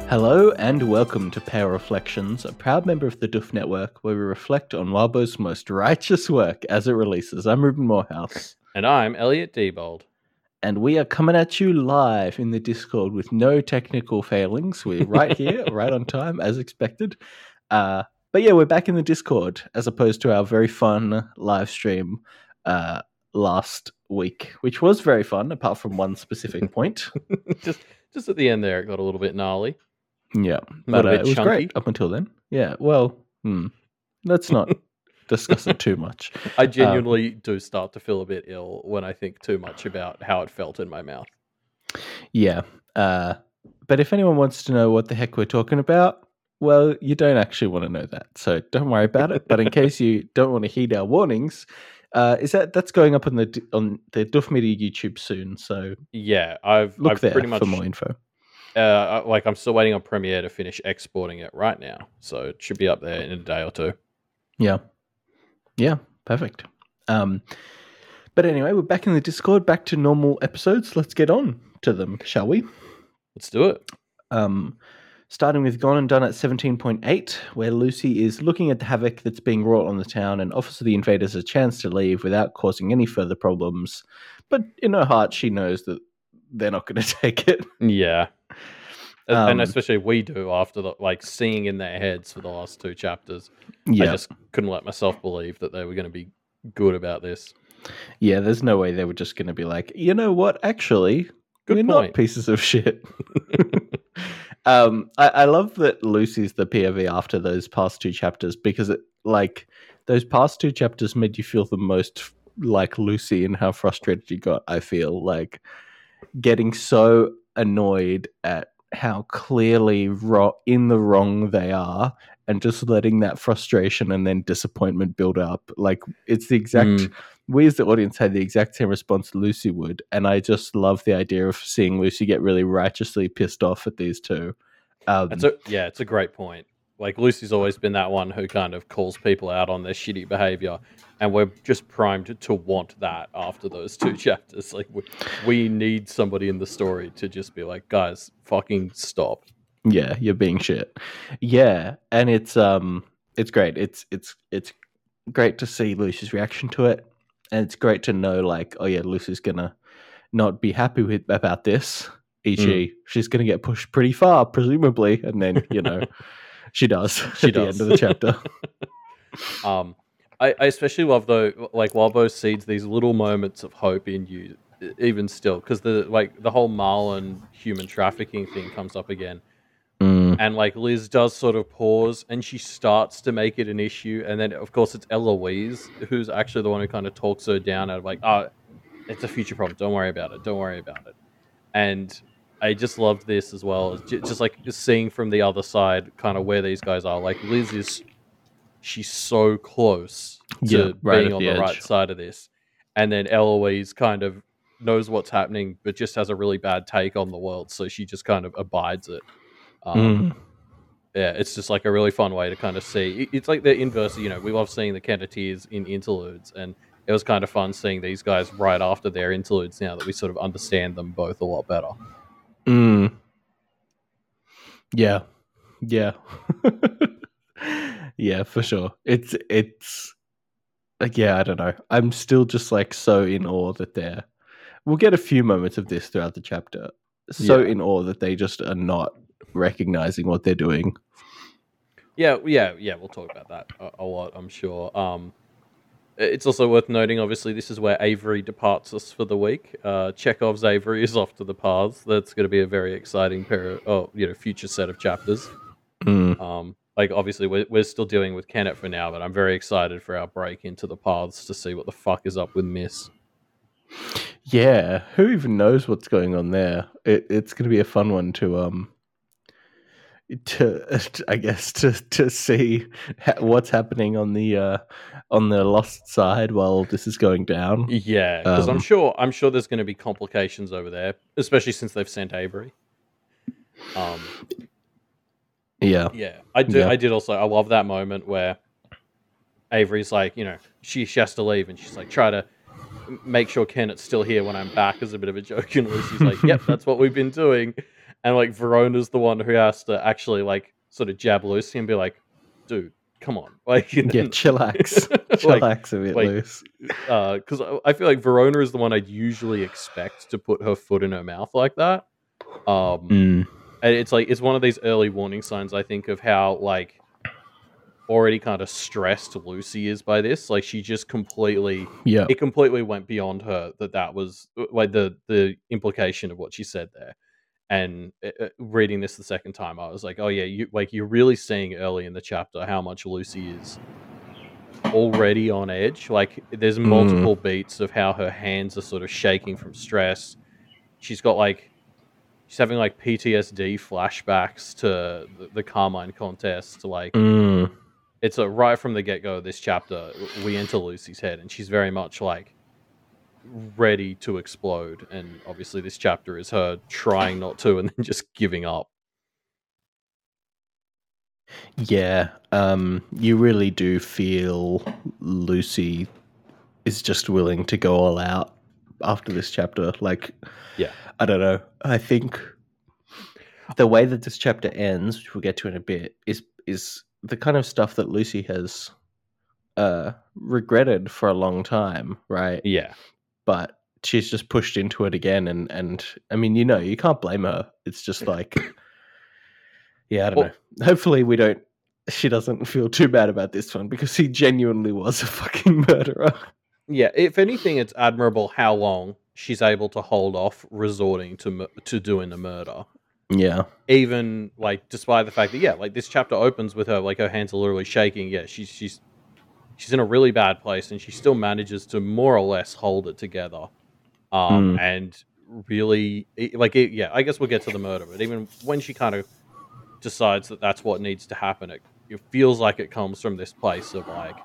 Hello and welcome to Power Reflections, a proud member of the Duff Network where we reflect on Wildbow's most righteous work as it releases. I'm Ruben Morehouse. And I'm Elliot Diebold. And we are coming at you live in the Discord with no technical failings. We're right here, right on time, as expected. But yeah, we're back in the Discord as opposed to our very fun live stream last week, which was very fun, apart from one specific point. just at the end there, it got a little bit gnarly. Yeah, but it was great up until then. Yeah, well, let's not discuss it too much. I genuinely do start to feel a bit ill when I think too much about how it felt in my mouth. Yeah, but if anyone wants to know what the heck we're talking about, well, you don't actually want to know that, so don't worry about it. But in case you don't want to heed our warnings, that's going up on the Duff Media YouTube soon. So yeah, I've there pretty much for more info. I'm still waiting on Premiere to finish exporting it right now, so it should be up there in a day or two. Yeah, perfect. But anyway, we're back in the Discord, back to normal episodes. Let's get on to them, shall we? Let's do it. Starting with Gone and Done at 17.8, where Lucy is looking at the havoc that's being wrought on the town and offers the invaders a chance to leave without causing any further problems. But in her heart, she knows that they're not going to take it. Yeah. And especially we do after seeing in their heads for the last two chapters. Yeah. I just couldn't let myself believe that they were going to be good about this. Yeah, there's no way they were just going to be like, you know what, actually, we're not pieces of shit. I love that Lucy's the POV after those past two chapters because those past two chapters made you feel the most like Lucy and how frustrated you got. I feel like getting so annoyed at how clearly in the wrong they are and just letting that frustration and then disappointment build up. Like it's the exact we as the audience had the exact same response Lucy would, and I just love the idea of seeing Lucy get really righteously pissed off at these two. It's a great point. Like Lucy's always been that one who kind of calls people out on their shitty behavior, and we're just primed to want that after those two chapters. Like we need somebody in the story to just be like, guys, fucking stop. Yeah, you're being shit. Yeah, and it's great. It's great to see Lucy's reaction to it, and it's great to know like, oh yeah, Lucy's gonna not be happy about this. E.g., she's gonna get pushed pretty far, presumably, and then she does at the end of the chapter. I especially love though, like Wildbow seeds these little moments of hope in you, even still, because the whole Marlon human trafficking thing comes up again, and like Liz does sort of pause, and she starts to make it an issue, and then of course it's Eloise who's actually the one who kind of talks her down out of like, oh, it's a future problem. Don't worry about it. And I just loved this as well, just like seeing from the other side, kind of where these guys are. Like Liz she's so close to being on the right side of this, and then Eloise kind of knows what's happening, but just has a really bad take on the world, so she just kind of abides it. Yeah, it's just like a really fun way to kind of see. It's like the inverse. We love seeing the Kenneteers in interludes, and it was kind of fun seeing these guys right after their interludes. Now that we sort of understand them both a lot better. Yeah. Yeah, for sure. It's like, yeah, I don't know. I'm still just like so in awe that we'll get a few moments of this throughout the chapter. In awe that they just are not recognizing what they're doing. Yeah, we'll talk about that a lot, I'm sure. It's also worth noting, obviously, this is where Avery departs us for the week. Chekhov's Avery is off to the paths. That's going to be a very exciting future set of chapters. Like, obviously, we're still dealing with Kenneth for now, but I'm very excited for our break into the paths to see what the fuck is up with Miss. Yeah, who even knows what's going on there? It's going to be a fun one to see what's happening on the lost side while this is going down. Yeah, because I'm sure there's going to be complications over there, especially since they've sent Avery. Yeah. I did also. I love that moment where Avery's like, she has to leave, and she's like, try to make sure Kenneth's still here when I'm back, as a bit of a joke. And Lucy's like, yep, that's what we've been doing. and like Verona's the one who has to actually like sort of jab Lucy and be like, dude, come on, like Yeah, chillax. Chillax a bit loose. Because I feel like Verona is the one I'd usually expect to put her foot in her mouth like that. And it's like it's one of these early warning signs, I think, of how like already kind of stressed Lucy is by this. Like she just completely it completely went beyond her that was like the implication of what she said there. And reading this the second time, I was like, oh yeah, you're really seeing early in the chapter how much Lucy is already on edge. Like there's multiple beats of how her hands are sort of shaking from stress. She's having like PTSD flashbacks to the Carmine contest. Like it's right from the get-go of this chapter, we enter Lucy's head and she's very much like ready to explode. And obviously this chapter is her trying not to and then just giving up. Yeah, you really do feel Lucy is just willing to go all out after this chapter. Like, yeah, I don't know. I think the way that this chapter ends, which we'll get to in a bit, is the kind of stuff that Lucy has regretted for a long time, right? Yeah. But she's just pushed into it again, and I mean, you can't blame her. It's just like, yeah, I don't know. Hopefully she doesn't feel too bad about this one, because he genuinely was a fucking murderer. Yeah, if anything, it's admirable how long she's able to hold off resorting to doing the murder. Yeah. Even, like, despite the fact that, yeah, like, this chapter opens with her, like, her hands are literally shaking. Yeah, she's in a really bad place, and she still manages to more or less hold it together. And really, yeah, I guess we'll get to the murder, but even when she kind of decides that that's what needs to happen, it feels like it comes from this place of, like,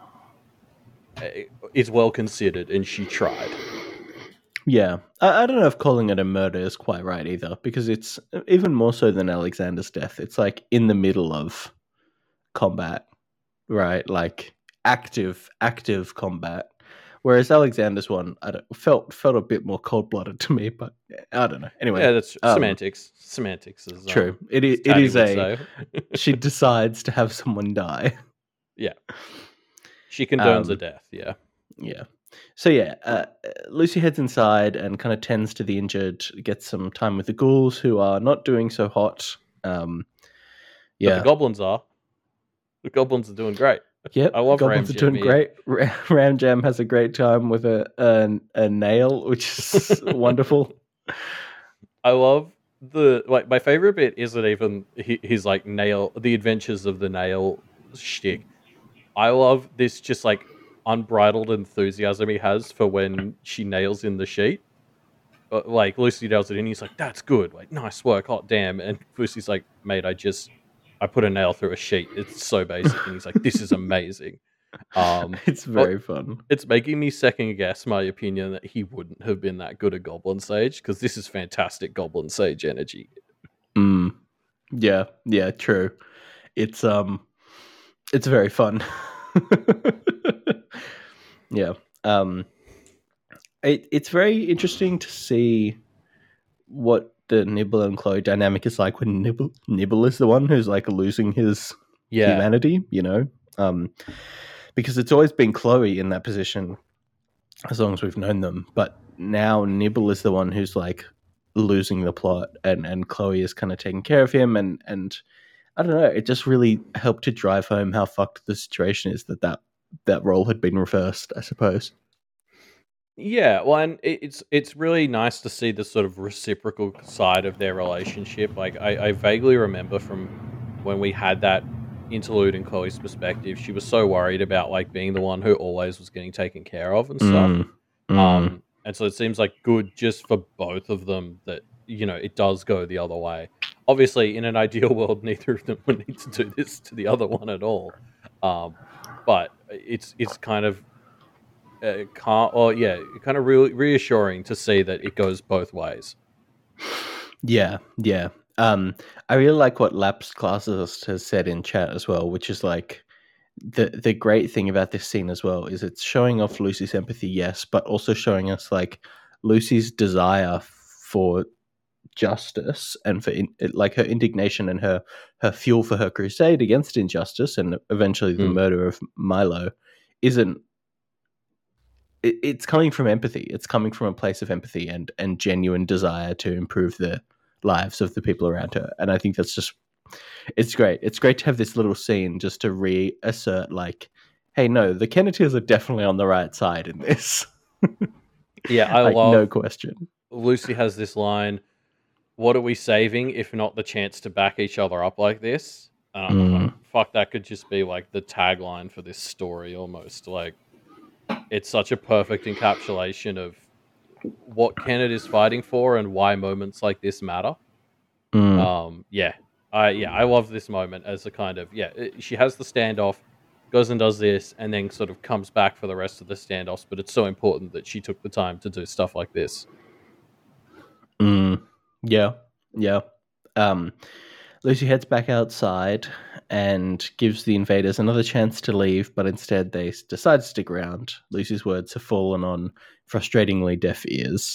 it's well considered, and she tried. Yeah, I don't know if calling it a murder is quite right either, because it's even more so than Alexander's death. It's like in the middle of combat, right? Like active combat. Whereas Alexander's one, felt a bit more cold blooded to me, but I don't know. Anyway, yeah, that's semantics. Semantics is true. It is she decides to have someone die. Yeah, she condones a death. Yeah. Yeah. So yeah, Lucy heads inside and kind of tends to the injured, gets some time with the ghouls, who are not doing so hot. Yeah, but the goblins are. The goblins are doing great. Yep, I love goblins are doing great. Ram Jam has a great time with a nail, which is wonderful. I love my favorite bit isn't even his like nail, the adventures of the nail shtick. I love this just like unbridled enthusiasm he has for when she nails in the sheet. Like Lucy nails it in, he's like, "That's good, like nice work, hot damn." And Lucy's like, "Mate, I put a nail through a sheet. It's so basic." And he's like, "This is amazing." It's very fun. It's making me second guess my opinion that he wouldn't have been that good at Goblin Sage, because this is fantastic Goblin Sage energy. Yeah, true. It's very fun. Yeah. It's very interesting to see what the Nibble and Chloe dynamic is like when Nibble is the one who's like losing his humanity, because it's always been Chloe in that position as long as we've known them, but now Nibble is the one who's like losing the plot, and Chloe is kind of taking care of him, and I don't know, it just really helped to drive home how fucked the situation is that role had been reversed, I suppose. Yeah, well, and it's really nice to see the sort of reciprocal side of their relationship. Like, I vaguely remember from when we had that interlude in Chloe's perspective, she was so worried about like being the one who always was getting taken care of and stuff. And so it seems like good just for both of them that, it does go the other way. Obviously, in an ideal world, neither of them would need to do this to the other one at all. But it's kind of kind of really reassuring to see that it goes both ways. Yeah. I really like what Lapsed Classicist has said in chat as well, which is like the great thing about this scene as well is it's showing off Lucy's empathy, yes, but also showing us like Lucy's desire justice and for like her indignation and her fuel for her crusade against injustice and eventually the murder of Milo isn't. It's coming from empathy. It's coming from a place of empathy and genuine desire to improve the lives of the people around her. And I think that's just, it's great. It's great to have this little scene just to reassert, like, hey, no, the Kenneteers are definitely on the right side in this. Yeah, I like, love. No question. Lucy has this line: "What are we saving if not the chance to back each other up like this?" Like, fuck, that could just be like the tagline for this story almost. Like, it's such a perfect encapsulation of what Kennedy is fighting for and why moments like this matter. I love this moment as a kind of, she has the standoff, goes and does this, and then sort of comes back for the rest of the standoffs, but it's so important that she took the time to do stuff like this. Yeah. Lucy heads back outside and gives the invaders another chance to leave, but instead they decide to stick around. Lucy's words have fallen on frustratingly deaf ears.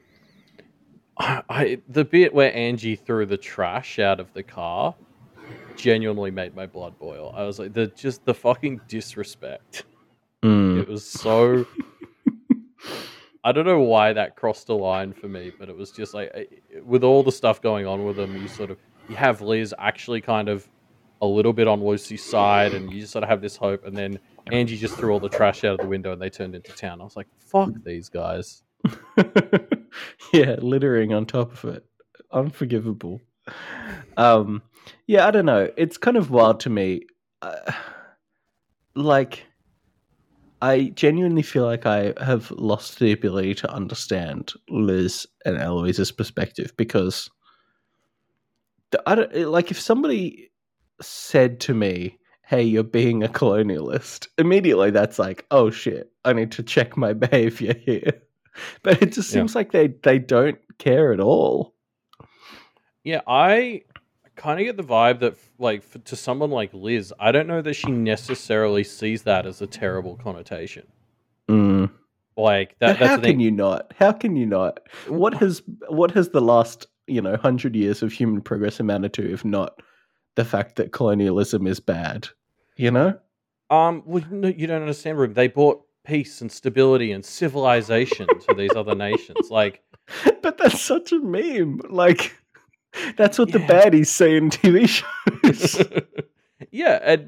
The bit where Angie threw the trash out of the car genuinely made my blood boil. I was like, the fucking disrespect. It was so... I don't know why that crossed a line for me, but it was just like, with all the stuff going on with them, you have Liz actually kind of a little bit on Lucy's side, and you just sort of have this hope, and then Angie just threw all the trash out of the window and they turned into town. I was like, fuck these guys. Yeah, littering on top of it. Unforgivable. I don't know. It's kind of wild to me. I genuinely feel like I have lost the ability to understand Liz and Eloise's perspective because if somebody said to me, hey, you're being a colonialist, immediately that's like, oh shit, I need to check my behavior here. But it just seems like they don't care at all. Yeah, I kind of get the vibe that, like, to someone like Liz, I don't know that she necessarily sees that as a terrible connotation. Like that. How can you not? How can you not? What has the last 100 years of human progress amounted to, if not the fact that colonialism is bad? Well, no, you don't understand, Ruben. They brought peace and stability and civilization to these other nations. Like, but that's such a meme. Like, that's what the baddies say in TV shows. And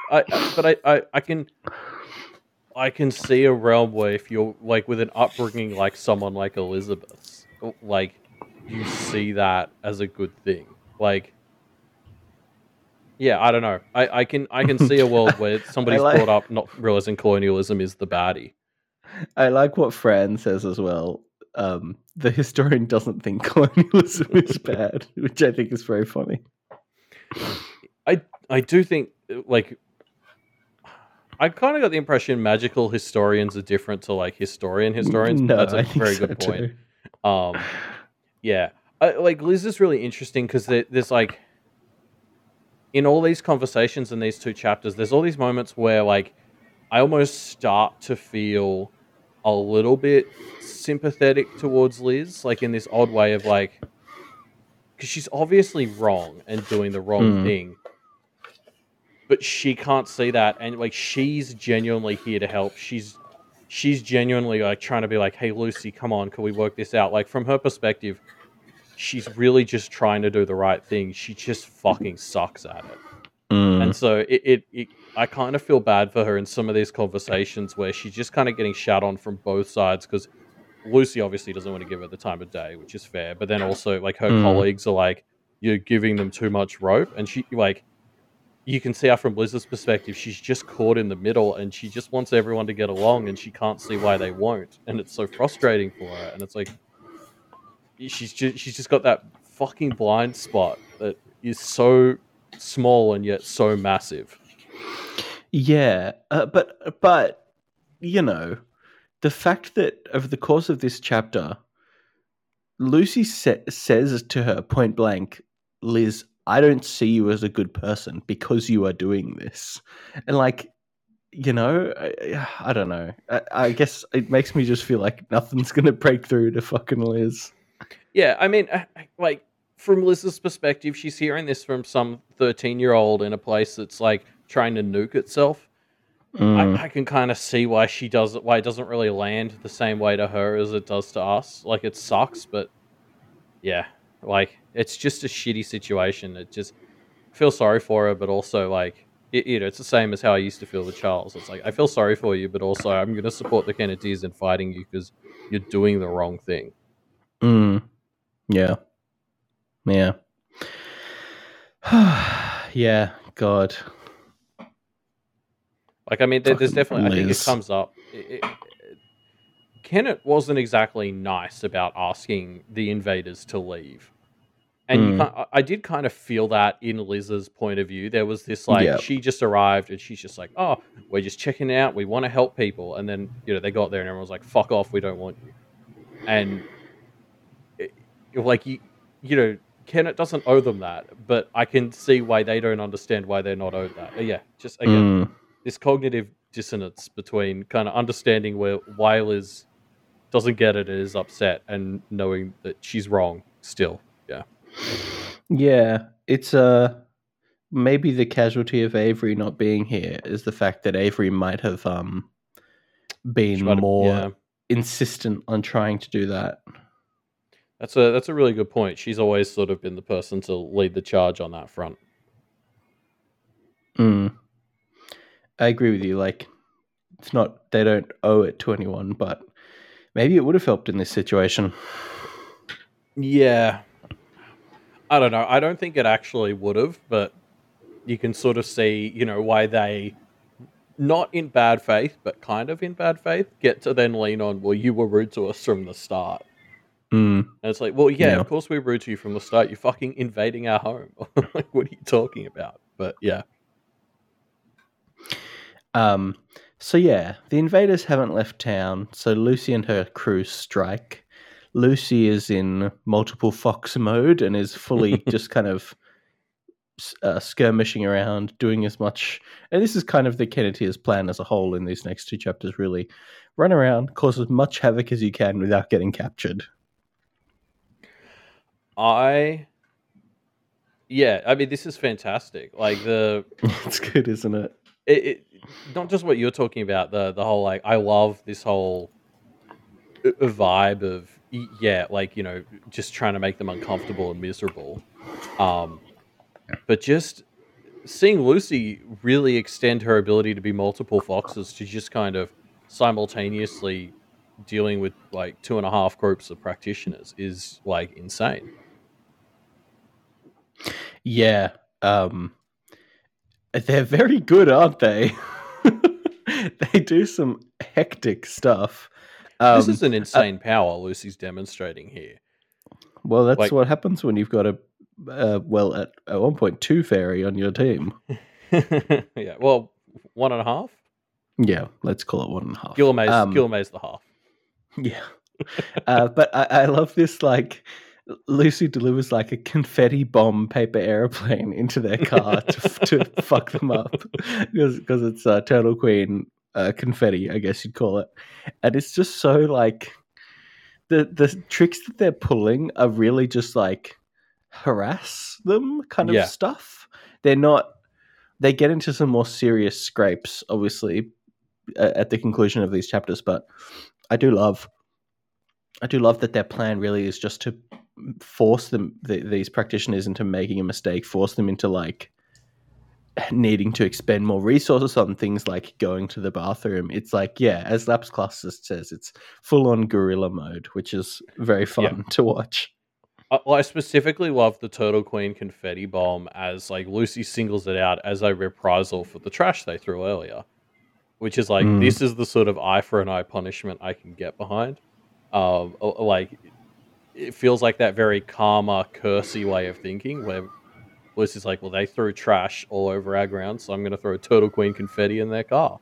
I can see a realm where if you're like with an upbringing like someone like Elizabeth's, like you see that as a good thing. Like, I don't know. I can see a world where somebody's brought up not realizing colonialism is the baddie. I like what Fran says as well. The historian doesn't think colonialism is bad, which I think is very funny. I do think, like, I kind of got the impression magical historians are different to like historians. No, that's a very good point. Like Liz is really interesting because there's like, in all these conversations in these two chapters, there's all these moments where like I almost start to feel a little bit sympathetic towards Liz, like in this odd way of like, because she's obviously wrong and doing the wrong thing, but she can't see that, and like she's genuinely here to help. She's genuinely like trying to be like, hey Lucy, come on, can we work this out? Like from her perspective, she's really just trying to do the right thing. She just fucking sucks at it. And so I kind of feel bad for her in some of these conversations where she's just kind of getting shat on from both sides, because Lucy obviously doesn't want to give her the time of day, which is fair. But then also like her colleagues are like, you're giving them too much rope. And she like, you can see how from Liz's perspective, she's just caught in the middle and she just wants everyone to get along and she can't see why they won't. And it's so frustrating for her. And it's like, she's just got that fucking blind spot that is so small and yet so massive. Yeah, but the fact that over the course of this chapter, Lucy says to her point blank, Liz, I don't see you as a good person because you are doing this. And like, I don't know. I guess it makes me just feel like nothing's going to break through to fucking Liz. Yeah, I mean, like from Liz's perspective, she's hearing this from some 13-year-old in a place that's like trying to nuke itself. I can kind of see why why it doesn't really land the same way to her as it does to us. Like it sucks, but yeah, like it's just a shitty situation. It just feel sorry for her, but also like it's the same as how I used to feel with Charles. It's like I feel sorry for you, but also I'm going to support the Kennedys in fighting you because you're doing the wrong thing. Yeah. Yeah. Yeah. God. Like I mean, there's definitely. Liz. I think it comes up. Kenneth wasn't exactly nice about asking the invaders to leave. And I did kind of feel that in Liz's point of view. There was this like she just arrived and she's just like, "Oh, we're just checking out. We want to help people." And then they got there and everyone was like, "Fuck off. We don't want you." And Kenneth doesn't owe them that, but I can see why they don't understand why they're not owed that. Yeah, just again, this cognitive dissonance between kind of understanding why Liz doesn't get it and is upset and knowing that she's wrong still. Yeah, it's maybe the casualty of Avery not being here is the fact that Avery might have been more insistent on trying to do that. That's a really good point. She's always sort of been the person to lead the charge on that front. I agree with you. Like, it's not they don't owe it to anyone, but maybe it would have helped in this situation. Yeah. I don't know. I don't think it actually would have, but you can sort of see, why they, not in bad faith, but kind of in bad faith, get to then lean on, well, you were rude to us from the start. And it's like, well, yeah, of course we're rude to you from the start. You're fucking invading our home. Like, what are you talking about? But yeah. So yeah, the invaders haven't left town, so Lucy and her crew strike. Lucy is in multiple fox mode and is fully just kind of skirmishing around, doing as much. And this is kind of the Kenneteers' plan as a whole in these next two chapters, really. Run around, cause as much havoc as you can without getting captured. I mean, this is fantastic. Like it's good, isn't it? It not just what you're talking about, the whole like I love this whole vibe of just trying to make them uncomfortable and miserable, but just seeing Lucy really extend her ability to be multiple foxes to just kind of simultaneously dealing with like 2.5 groups of practitioners is like insane. Yeah, they're very good, aren't they? They do some hectic stuff. This is an insane power Lucy's demonstrating here. Well, that's what happens when you've got at one point 2 fairy on your team. Yeah, well, 1.5. Yeah, let's call it 1.5. Guillermo's the half. Yeah, but I love this. Like, Lucy delivers like a confetti bomb paper airplane into their car to fuck them up because it's Turtle Queen confetti, I guess you'd call it, and it's just so like the tricks that they're pulling are really just like harass them kind of stuff. They're not. They get into some more serious scrapes, obviously, at the conclusion of these chapters, but I do love that their plan really is just to force these practitioners into making a mistake, force them into like needing to expend more resources on things like going to the bathroom. It's like, yeah, as Laps Classicist says, it's full on guerrilla mode, which is very fun to watch. I specifically love the Turtle Queen confetti bomb as like Lucy singles it out as a reprisal for the trash they threw earlier, which is like, this is the sort of eye for an eye punishment I can get behind. Like it feels like that very karma cursey way of thinking where Lucy's like, well, they threw trash all over our ground, so I'm going to throw Turtle Queen confetti in their car.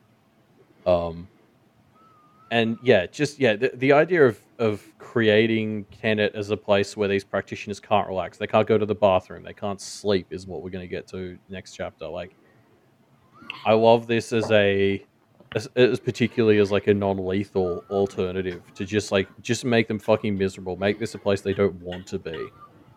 And the idea of creating Kennet as a place where these practitioners can't relax, they can't go to the bathroom, they can't sleep, is what we're going to get to next chapter. Like, I love this as a as particularly as like a non-lethal alternative to just make them fucking miserable, make this a place they don't want to be.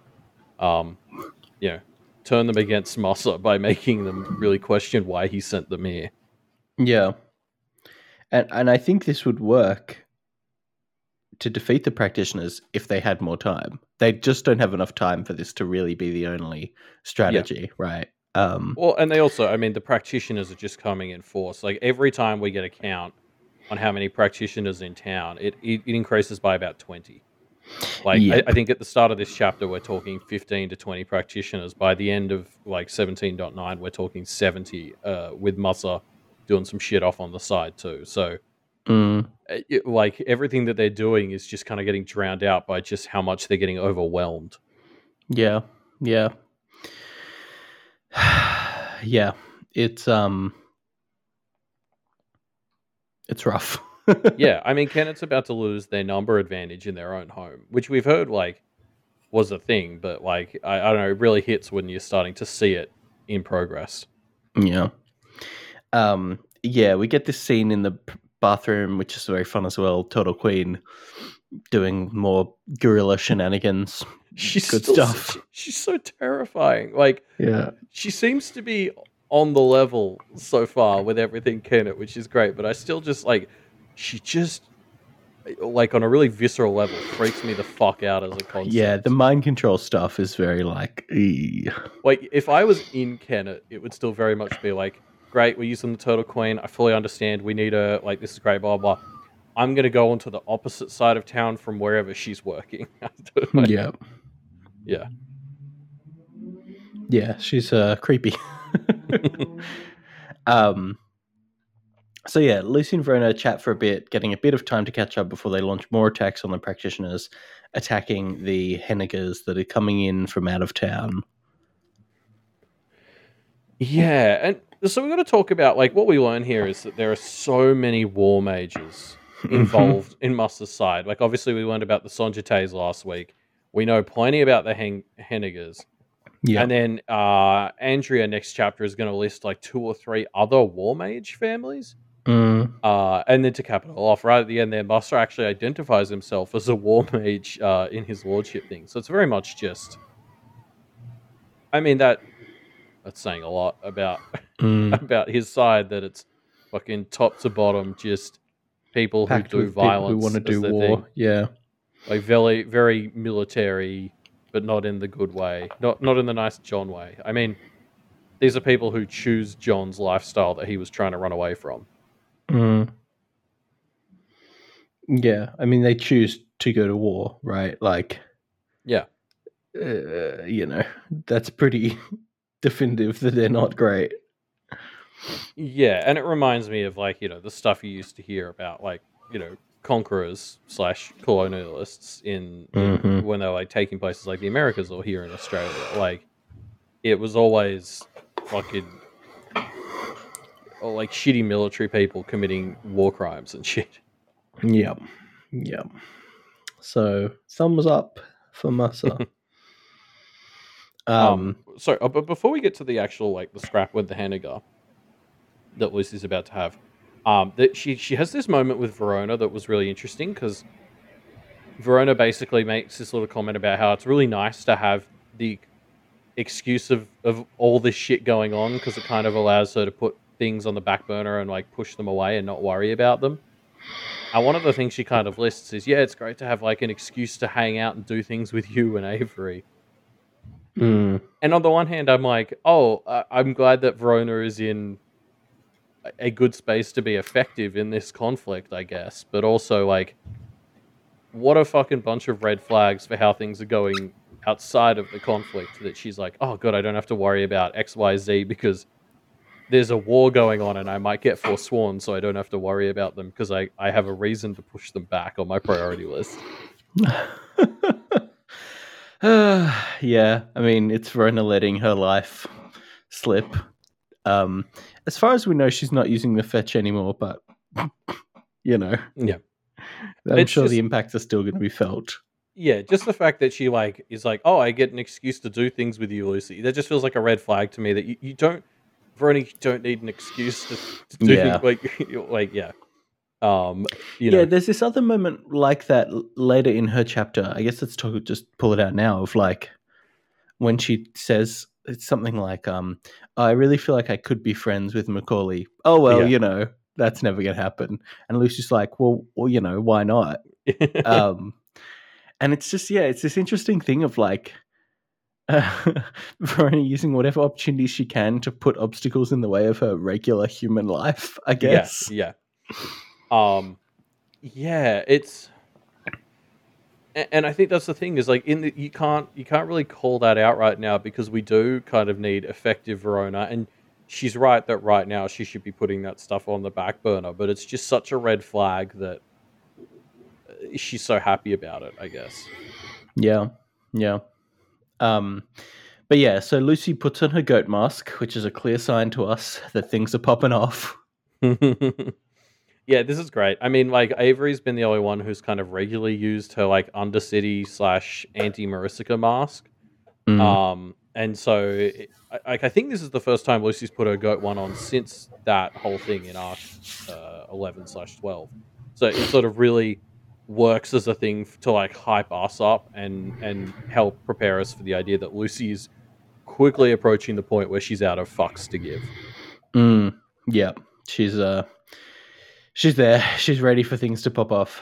You know, turn them against Massa by making them really question why he sent them here. Yeah. And I think this would work to defeat the practitioners if they had more time. They just don't have enough time for this to really be the only strategy, right? Well, and they also, I mean, the practitioners are just coming in force. Like every time we get a count on how many practitioners in town, it increases by about 20. Like I think at the start of this chapter, we're talking 15 to 20 practitioners. By the end of like 17.9, we're talking 70, with Massa doing some shit off on the side too. So like everything that they're doing is just kind of getting drowned out by just how much they're getting overwhelmed. Yeah. Yeah, it's rough. Yeah, I mean, Kennett's about to lose their number advantage in their own home, which we've heard like was a thing, but like I don't know, it really hits when you're starting to see it in progress. Yeah. Yeah, we get this scene in the bathroom, which is very fun as well. Turtle Queen doing more guerrilla shenanigans. She's good stuff. She's so terrifying. Like, yeah, she seems to be on the level so far with everything Kennett, which is great. But I still just like, she just like on a really visceral level freaks me the fuck out as a concept. Yeah, the mind control stuff is very like, like if I was in Kennett, it would still very much be like, great, we're using the Turtle Queen. I fully understand. We need a like, this is great, blah blah. I'm going to go onto the opposite side of town from wherever she's working. Like, yeah, she's creepy. So yeah, Lucy and Verona chat for a bit, getting a bit of time to catch up before they launch more attacks on the practitioners, attacking the Hennigers that are coming in from out of town. Yeah, and so we're going to talk about, like, what we learn here is that there are so many war mages involved in Massa's side. Like, obviously we learned about the Sonjates last week. We know plenty about the Hennigers. Yeah. And then Andrea next chapter is going to list like 2 or 3 other war mage families. And then to cap it all off, right at the end there, Massa actually identifies himself as a war mage in his lordship thing. So it's very much just, I mean, that's saying a lot about about his side, that it's fucking top to bottom just people packed who do violence, people who want to do war thing. Yeah, like very, very military, but not in the good way, not in the nice John way. I mean, these are people who choose John's lifestyle that he was trying to run away from. Yeah, I mean, they choose to go to war, right? Like, yeah, you know, that's pretty definitive that they're not great. Yeah, and it reminds me of, like, you know, the stuff you used to hear about, like, you know, conquerors / colonialists in when they were like taking places like the Americas or here in Australia. Like, it was always fucking like shitty military people committing war crimes and shit. Yep. So thumbs up for Massa. But before we get to the actual, like, the scrap with the Henniger that Lucy's about to have, that she has this moment with Verona that was really interesting, because Verona basically makes this little comment about how it's really nice to have the excuse of all this shit going on, because it kind of allows her to put things on the back burner and like push them away and not worry about them. And one of the things she kind of lists is, yeah, it's great to have like an excuse to hang out and do things with you and Avery. And on the one hand, I'm like, I'm glad that Verona is in a good space to be effective in this conflict, I guess. But also, like, what a fucking bunch of red flags for how things are going outside of the conflict, that she's like, oh god, I don't have to worry about XYZ because there's a war going on and I might get forsworn, so I don't have to worry about them because I have a reason to push them back on my priority list. Yeah, I mean, it's Verona letting her life slip. As far as we know, she's not using the fetch anymore, but, you know. Yeah. I'm sure the impacts are still going to be felt. Yeah, just the fact that she is like, oh, I get an excuse to do things with you, Lucy. That just feels like a red flag to me, that you don't... Veronica, you don't need an excuse to do Yeah. like yeah. Yeah, there's this other moment like that later in her chapter. I guess let's just pull it out now of like when she says it's something like, I really feel like I could be friends with Macaulay. Oh well, Yeah. that's never gonna happen. And Lucy's like, well, why not? And it's just it's this interesting thing of like Verona using whatever opportunities she can to put obstacles in the way of her regular human life, I guess. Yeah. Yeah, it's, and I think that's the thing is like you can't really call that out right now because we do kind of need effective Verona, and she's right that right now she should be putting that stuff on the back burner, but it's just such a red flag that she's so happy about it, I guess. Yeah. But yeah, so Lucy puts on her goat mask, which is a clear sign to us that things are popping off. Yeah, this is great. I mean, like, Avery's been the only one who's kind of regularly used her, like, Undercity / anti-Marisica mask. And so, I think this is the first time Lucy's put her goat one on since that whole thing in Arc 11/12. So it sort of really works as a thing to, like, hype us up and help prepare us for the idea that Lucy's quickly approaching the point where she's out of fucks to give. Yeah, she's there. She's ready for things to pop off.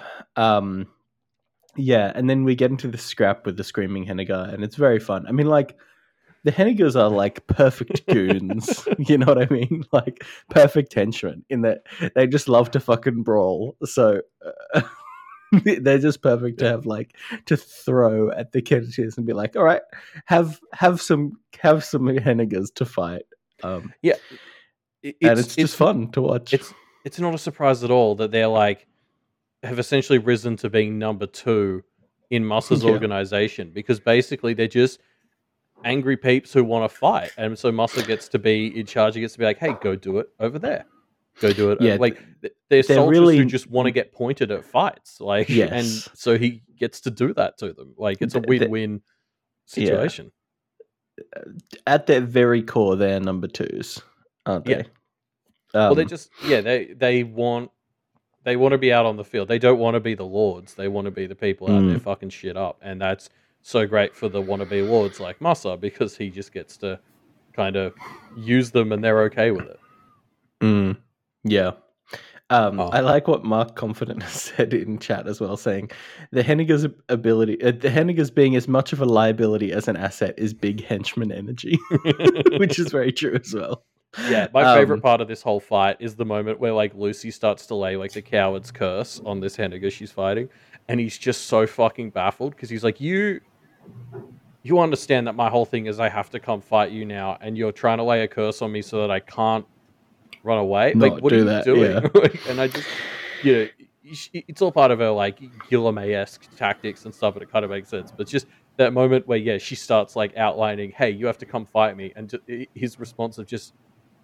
Yeah, and then we get into the scrap with the screaming Henniger, and it's very fun. I mean, like, the Hennigers are like perfect goons. You know what I mean? Like, perfect henchmen in that they just love to fucking brawl. So they're just perfect to have, like, to throw at the Kennedys and be like, all right, have some Hennigers to fight. Yeah, and it's just fun to watch. It's not a surprise at all that they're like have essentially risen to being number 2 in Mussa's organization, because basically they're just angry peeps who want to fight, and so Mussa gets to be in charge. He gets to be like, "Hey, go do it over there. Go do it." Yeah, like they're soldiers really, who just want to get pointed at fights, like, and so he gets to do that to them. Like, it's a win-win situation. Yeah. At their very core, they're number 2s, aren't they? Yeah. Well, they just they want to be out on the field. They don't want to be the lords. They want to be the people out there fucking shit up, and that's so great for the wannabe lords like Mussa, because he just gets to kind of use them and they're okay with it. Yeah. I like what Mark Confident has said in chat as well, saying the Henniger's ability, the Henniger's being as much of a liability as an asset is big henchman energy, which is very true as well. Yeah, my favorite part of this whole fight is the moment where, like, Lucy starts to lay, like, the coward's curse on this Henniger she's fighting, and he's just so fucking baffled because he's like, you understand that my whole thing is I have to come fight you now, and you're trying to lay a curse on me so that I can't run away. Like, what are you doing? Yeah. And I just, it's all part of her, like, Guillermet-esque tactics and stuff, and it kind of makes sense. But just that moment where, she starts, like, outlining, hey, you have to come fight me, and his response of just,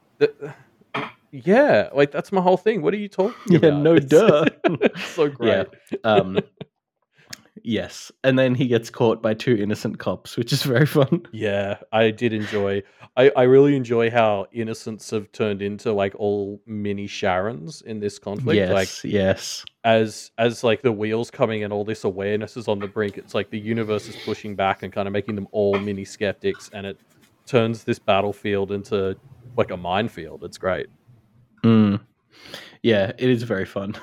yeah, like, that's my whole thing. What are you talking about? No, duh. So great. Yeah. Yes, and then he gets caught by 2 innocent cops, which is very fun. Yeah, I did enjoy. I really enjoy how innocents have turned into, like, all mini Sharons in this conflict. Yes. As like the wheels coming and all this awareness is on the brink, it's like the universe is pushing back and kind of making them all mini skeptics, and it turns this battlefield into like a minefield. It's great. Yeah, it is very fun.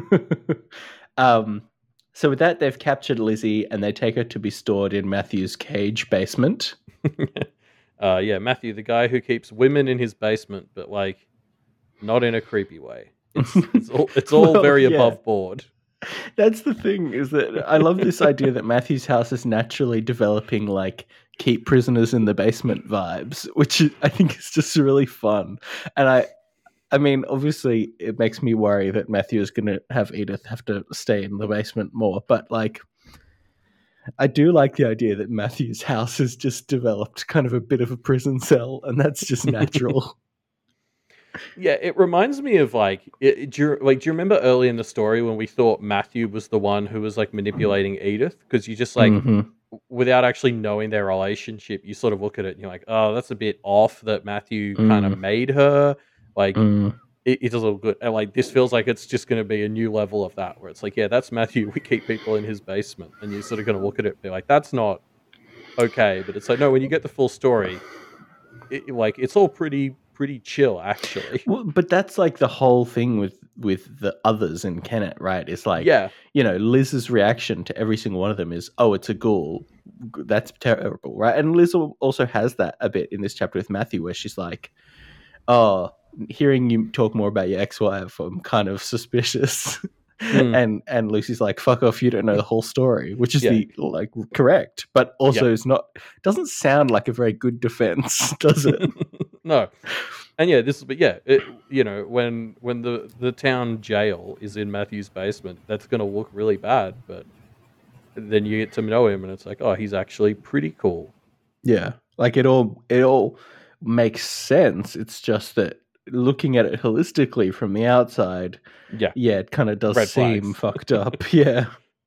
So with that, they've captured Lizzie and they take her to be stored in Matthew's cage basement. Yeah, Matthew, the guy who keeps women in his basement, but, like, not in a creepy way. It's all very above board. That's the thing, is that I love this idea that Matthew's house is naturally developing, like, keep prisoners in the basement vibes, which I think is just really fun. And I mean, obviously, it makes me worry that Matthew is going to have Edith have to stay in the basement more. But, like, I do like the idea that Matthew's house has just developed kind of a bit of a prison cell, and that's just natural. Yeah, it reminds me of, like, do you remember early in the story when we thought Matthew was the one who was, like, manipulating Edith? Because you just, like, without actually knowing their relationship, you sort of look at it and you're like, oh, that's a bit off that Matthew kind of made her. Like, it doesn't look good. And like, this feels like it's just going to be a new level of that, where it's like, yeah, that's Matthew. We keep people in his basement. And you're sort of going to look at it and be like, that's not okay. But it's like, no, when you get the full story, it's all pretty chill, actually. Well, but that's like the whole thing with the others in Kennet, right? It's like, Yeah. Liz's reaction to every single one of them is, oh, it's a ghoul. That's terrible, right? And Liz also has that a bit in this chapter with Matthew, where she's like, oh, hearing you talk more about your ex-wife, I'm kind of suspicious. And Lucy's like, fuck off, you don't know the whole story, which is correct, but also doesn't sound like a very good defense, does it? No. And when the town jail is in Matthew's basement, that's going to look really bad, but then you get to know him and it's like, oh, he's actually pretty cool. Yeah. Like it all makes sense. It's just that looking at it holistically from the outside, it kind of does Red seem flags. fucked up. Yeah.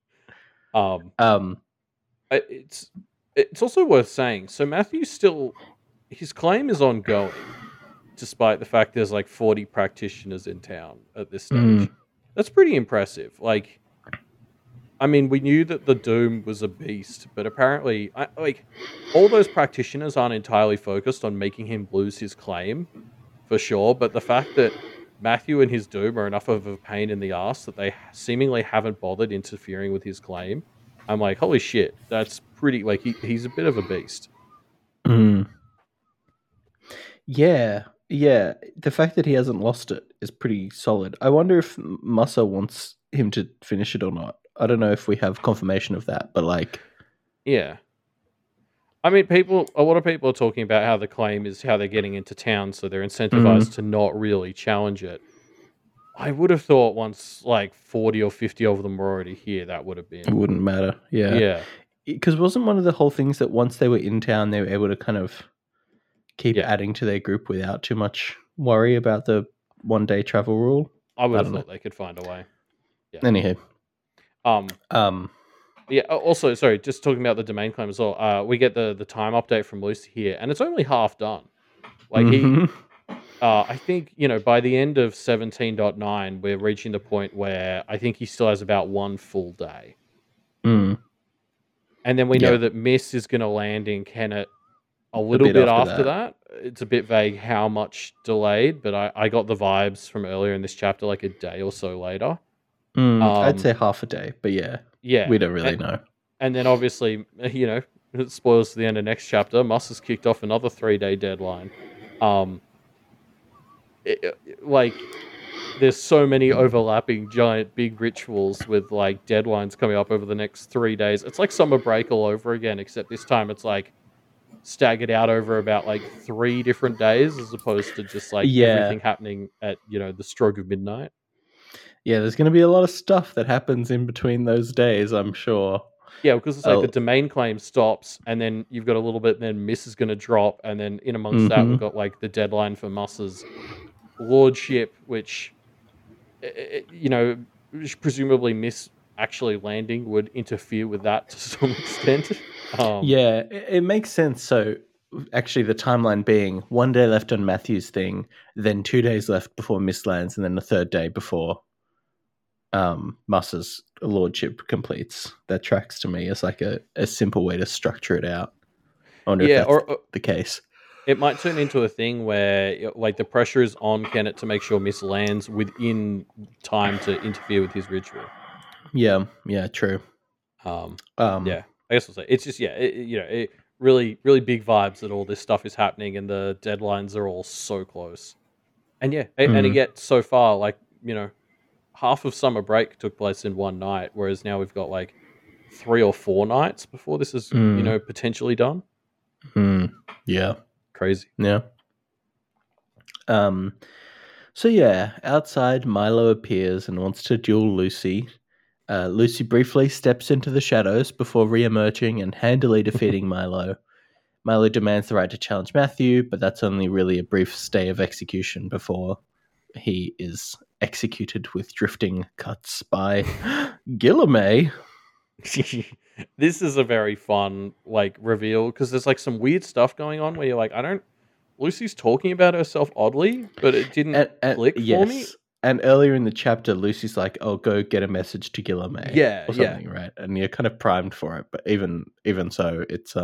It's also worth saying, so Matthew his claim is ongoing, despite the fact there's like 40 practitioners in town at this stage. That's pretty impressive. Like, I mean, we knew that the Doom was a beast, but apparently, all those practitioners aren't entirely focused on making him lose his claim, for sure. But the fact that Matthew and his Doom are enough of a pain in the ass that they seemingly haven't bothered interfering with his claim, I'm like, holy shit, that's pretty. Like, he's a bit of a beast. Yeah. The fact that he hasn't lost it is pretty solid. I wonder if Musa wants him to finish it or not. I don't know if we have confirmation of that, but like... Yeah. I mean, a lot of people are talking about how the claim is how they're getting into town, so they're incentivized to not really challenge it. I would have thought once like 40 or 50 of them were already here, that would have been... It wouldn't matter, yeah. Yeah. Because wasn't one of the whole things that once they were in town, they were able to kind of keep adding to their group without too much worry about the one-day travel rule? I would have thought they could find a way. Yeah. Anywho. Yeah, also, sorry, just talking about the domain claim as well, we get the time update from Lucy here, and it's only half done. Like, I think, by the end of 17.9, we're reaching the point where I think he still has about one full day. And then we know that Miss is going to land in Kennet a little bit after that. It's a bit vague how much delayed, but I got the vibes from earlier in this chapter, like a day or so later. I'd say half a day, but yeah, we don't really know. And then obviously, it spoils to the end of next chapter. Mus has kicked off another 3-day deadline. There's so many overlapping giant big rituals with like deadlines coming up over the next 3 days. It's like summer break all over again, except this time it's like staggered out over about like 3 different days as opposed to just like everything happening at the stroke of midnight. Yeah, there's going to be a lot of stuff that happens in between those days, I'm sure. Yeah, because it's like the domain claim stops, and then you've got a little bit, and then Miss is going to drop, and then in amongst that, we've got like the deadline for Mus's lordship, which, presumably Miss actually landing would interfere with that to some extent. Yeah, it makes sense. So, actually, the timeline being 1 day left on Matthew's thing, then 2 days left before Miss lands, and then the 3rd day before Mus's lordship completes. That tracks to me as like a simple way to structure it out. I wonder if that's the case. It might turn into a thing where like the pressure is on Kennet to make sure Miss lands within time to interfere with his ritual. Yeah, true. I guess I'll say it's just really, really big vibes that all this stuff is happening and the deadlines are all so close. And and yet so far, like, half of summer break took place in one night, whereas now we've got like 3 or 4 nights before this is, potentially done. Yeah. Crazy. Yeah. So yeah, outside Milo appears and wants to duel Lucy. Lucy briefly steps into the shadows before re-emerging and handily defeating Milo. Milo demands the right to challenge Matthew, but that's only really a brief stay of execution before he is executed with drifting cuts by Guilherme. This is a very fun like reveal because there's like some weird stuff going on where you're like, I don't. Lucy's talking about herself oddly, but it didn't click for me. Yes. And earlier in the chapter, Lucy's like, "Oh, go get a message to Guillermo," Yeah, or something, right? And you're kind of primed for it. But even so, it's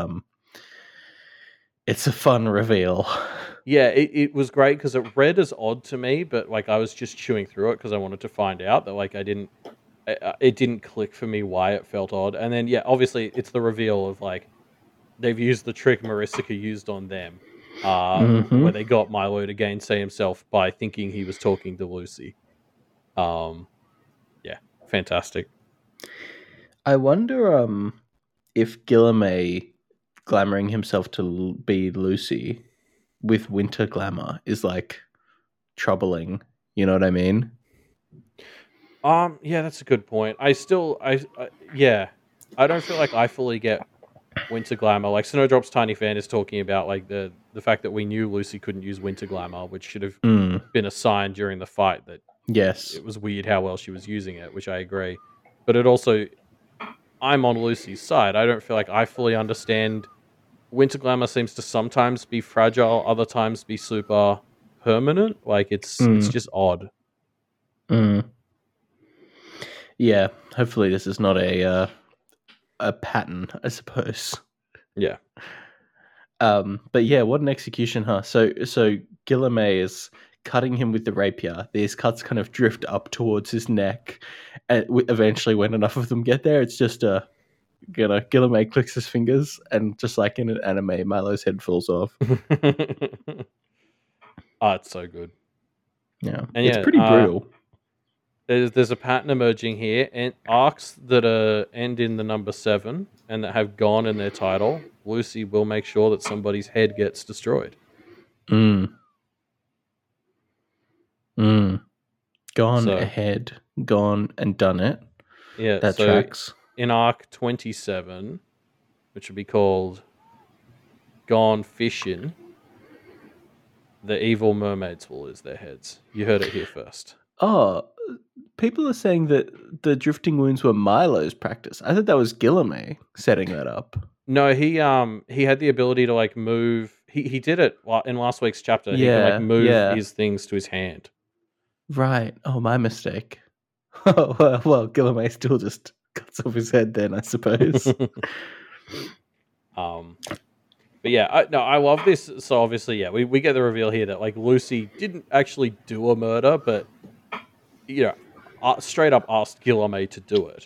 a fun reveal. Yeah, it was great because it read as odd to me, but like I was just chewing through it because I wanted to find out that like it didn't click for me why it felt odd. And then yeah, obviously it's the reveal of like they've used the trick Marisica used on them, where they got Milo to gainsay himself by thinking he was talking to Lucy. Yeah, fantastic. I wonder if Guillermo glamoring himself to be Lucy with winter glamour is like troubling. You know what I mean? Yeah, that's a good point. I don't feel like I fully get winter glamour. Like Snowdrop's Tiny Fan is talking about like the fact that we knew Lucy couldn't use winter glamour, which should have been a sign during the fight that yes, it was weird how well she was using it, which I agree. But it also, I'm on Lucy's side. I don't feel like I fully understand. Winter glamour seems to sometimes be fragile, other times be super permanent. Like it's just odd. Yeah, hopefully this is not a pattern, I suppose. Yeah. But yeah, what an execution, huh? So Guillermo is cutting him with the rapier. These cuts kind of drift up towards his neck, and eventually, when enough of them get there, it's just Guillermo clicks his fingers, and just like in an anime, Milo's head falls off. Oh, it's so good. Yeah, and it's pretty brutal. There's a pattern emerging here, and arcs that end in the number 7 and that have gone in their title. Lucy will make sure that somebody's head gets destroyed. Gone ahead, gone and done it. Yeah, that tracks. In arc 27, which would be called Gone Fishing, the evil mermaids will lose their heads. You heard it here first. Oh, people are saying that the drifting wounds were Milo's practice. I thought that was Guillermo setting that up. No, he had the ability to like move. He did it in last week's chapter. He could like move his things to his hand. Right. Oh, my mistake. well, Guillermo still just cuts off his head then, I suppose. But yeah, I love this. So obviously, yeah, we get the reveal here that like Lucy didn't actually do a murder, but straight up asked Guillermo to do it.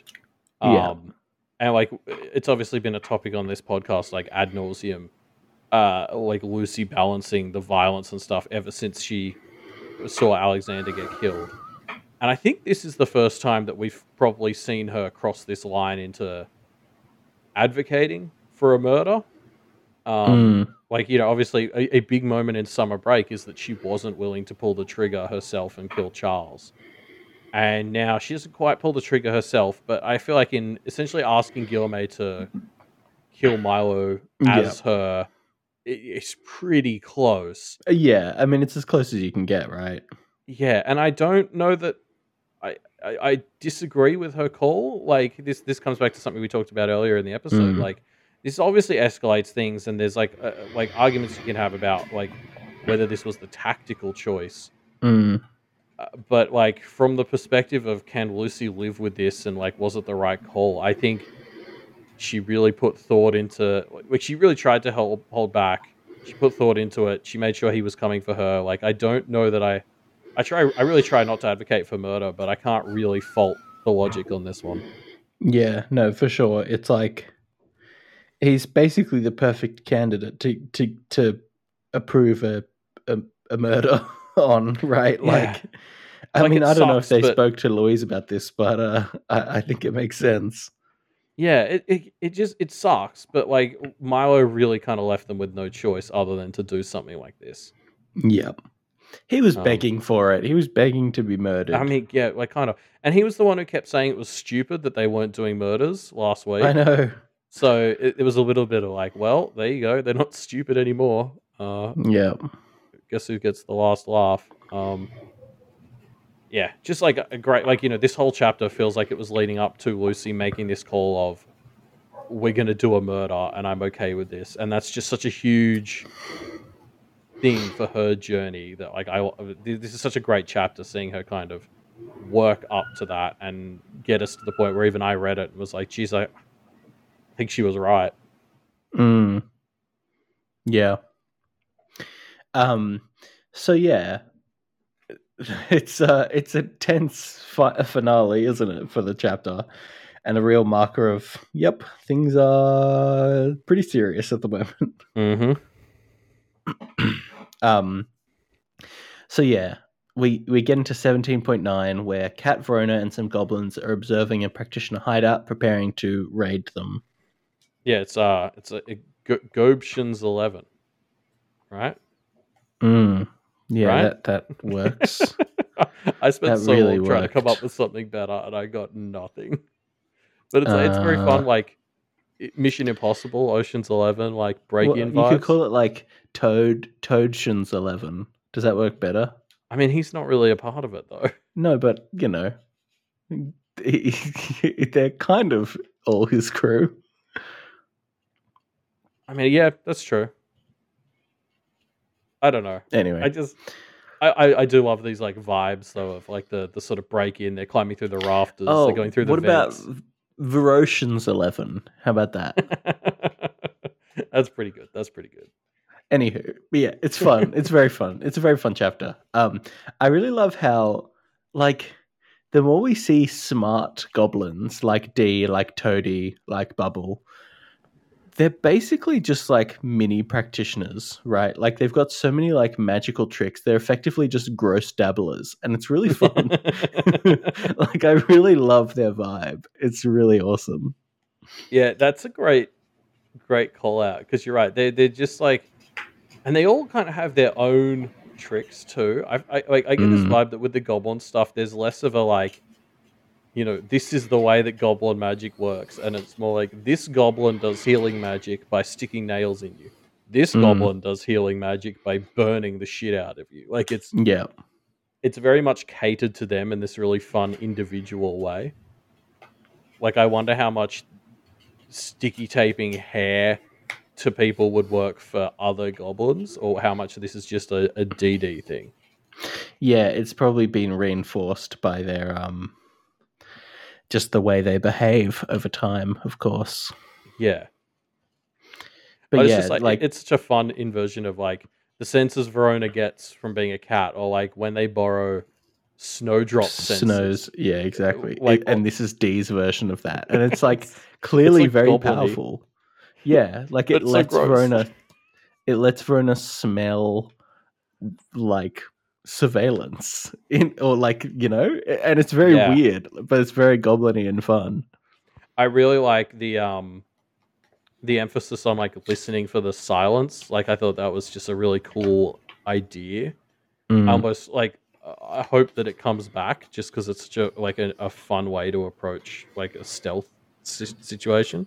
And like it's obviously been a topic on this podcast like ad nauseum, like Lucy balancing the violence and stuff ever since she saw Alexander get killed. And I think this is the first time that we've probably seen her cross this line into advocating for a murder. Like, obviously a big moment in Summer Break is that she wasn't willing to pull the trigger herself and kill Charles. And now she doesn't quite pull the trigger herself, but I feel like in essentially asking Guillermo to kill Milo as her, it's pretty close. Yeah, I mean, it's as close as you can get, right? Yeah, and I don't know that I disagree with her call. Like, this comes back to something we talked about earlier in the episode. Like, this obviously escalates things, and there's like arguments you can have about like whether this was the tactical choice. But like from the perspective of can Lucy live with this, and like was it the right call? I think she really put thought into. Like she really tried to hold back. She put thought into it. She made sure he was coming for her. Like I don't know that I really try not to advocate for murder, but I can't really fault the logic on this one. Yeah, no, for sure. It's like he's basically the perfect candidate to approve a murder on, right? Yeah. Like, I mean, I don't know if they spoke to Louise about this, but I think it makes sense. Yeah, it sucks, but like Milo really kind of left them with no choice other than to do something like this. Yep. He was begging for it. He was begging to be murdered. I mean, yeah, like kind of. And he was the one who kept saying it was stupid that they weren't doing murders last week. I know. So it was a little bit of like, well, there you go. They're not stupid anymore. Yeah. Guess who gets the last laugh? yeah, just like a great, like, this whole chapter feels like it was leading up to Lucy making this call of, we're going to do a murder and I'm okay with this. And that's just such a huge thing for her journey that, like, this is such a great chapter, seeing her kind of work up to that and get us to the point where even I read it and was like, geez, I think she was right. Yeah. So yeah, it's a tense finale, isn't it, for the chapter, and a real marker of, yep, things are pretty serious at the moment. Mm-hmm. So yeah, we get into 17.9, where Cat, Verona, and some goblins are observing a practitioner hideout, preparing to raid them. Yeah, it's a Gobshin's 11, right? Yeah, right? that works. I spent so long trying to come up with something better, and I got nothing. But it's very fun, like Mission Impossible, Ocean's 11, like break-in vibes. You could call it like Toadshins 11. Does that work better? I mean, he's not really a part of it, though. No, but, they're kind of all his crew. I mean, yeah, that's true. I don't know. Anyway. I do love these, like, vibes, though, of, like, the sort of break-in. They're climbing through the rafters. They're going through the vents. What about Verosians 11? How about that? That's pretty good. Anywho, yeah, it's fun. It's very fun. It's a very fun chapter. I really love how, like, the more we see smart goblins like Dee, like Toady, like Bubble, they're basically just like mini practitioners, right? Like, they've got so many like magical tricks. They're effectively just gross dabblers, and it's really fun. Like, I really love their vibe. It's really awesome. Yeah, that's a great call out, because you're right. They're just like, and they all kind of have their own tricks too. I get this vibe that with the goblin stuff, there's less of a, like, this is the way that goblin magic works, and it's more like, this goblin does healing magic by sticking nails in you. This goblin does healing magic by burning the shit out of you. Like, it's very much catered to them in this really fun individual way. Like, I wonder how much sticky taping hair to people would work for other goblins, or how much of this is just a DD thing. Yeah, it's probably been reinforced by their just the way they behave over time, of course. Yeah. But yeah, it's just like it's such a fun inversion of, like, the senses Verona gets from being a cat, or like when they borrow Snowdrop senses. Snows, yeah, exactly. And this is Dee's version of that, and it's like clearly like very goblin-y. Powerful. Yeah, like it lets Verona smell like surveillance or like, and it's very weird, but it's very goblin-y and fun. I really like the emphasis on, like, listening for the silence. Like, I thought that was just a really cool idea. Almost like, I hope that it comes back, just because it's such a fun way to approach, like, a stealth situation.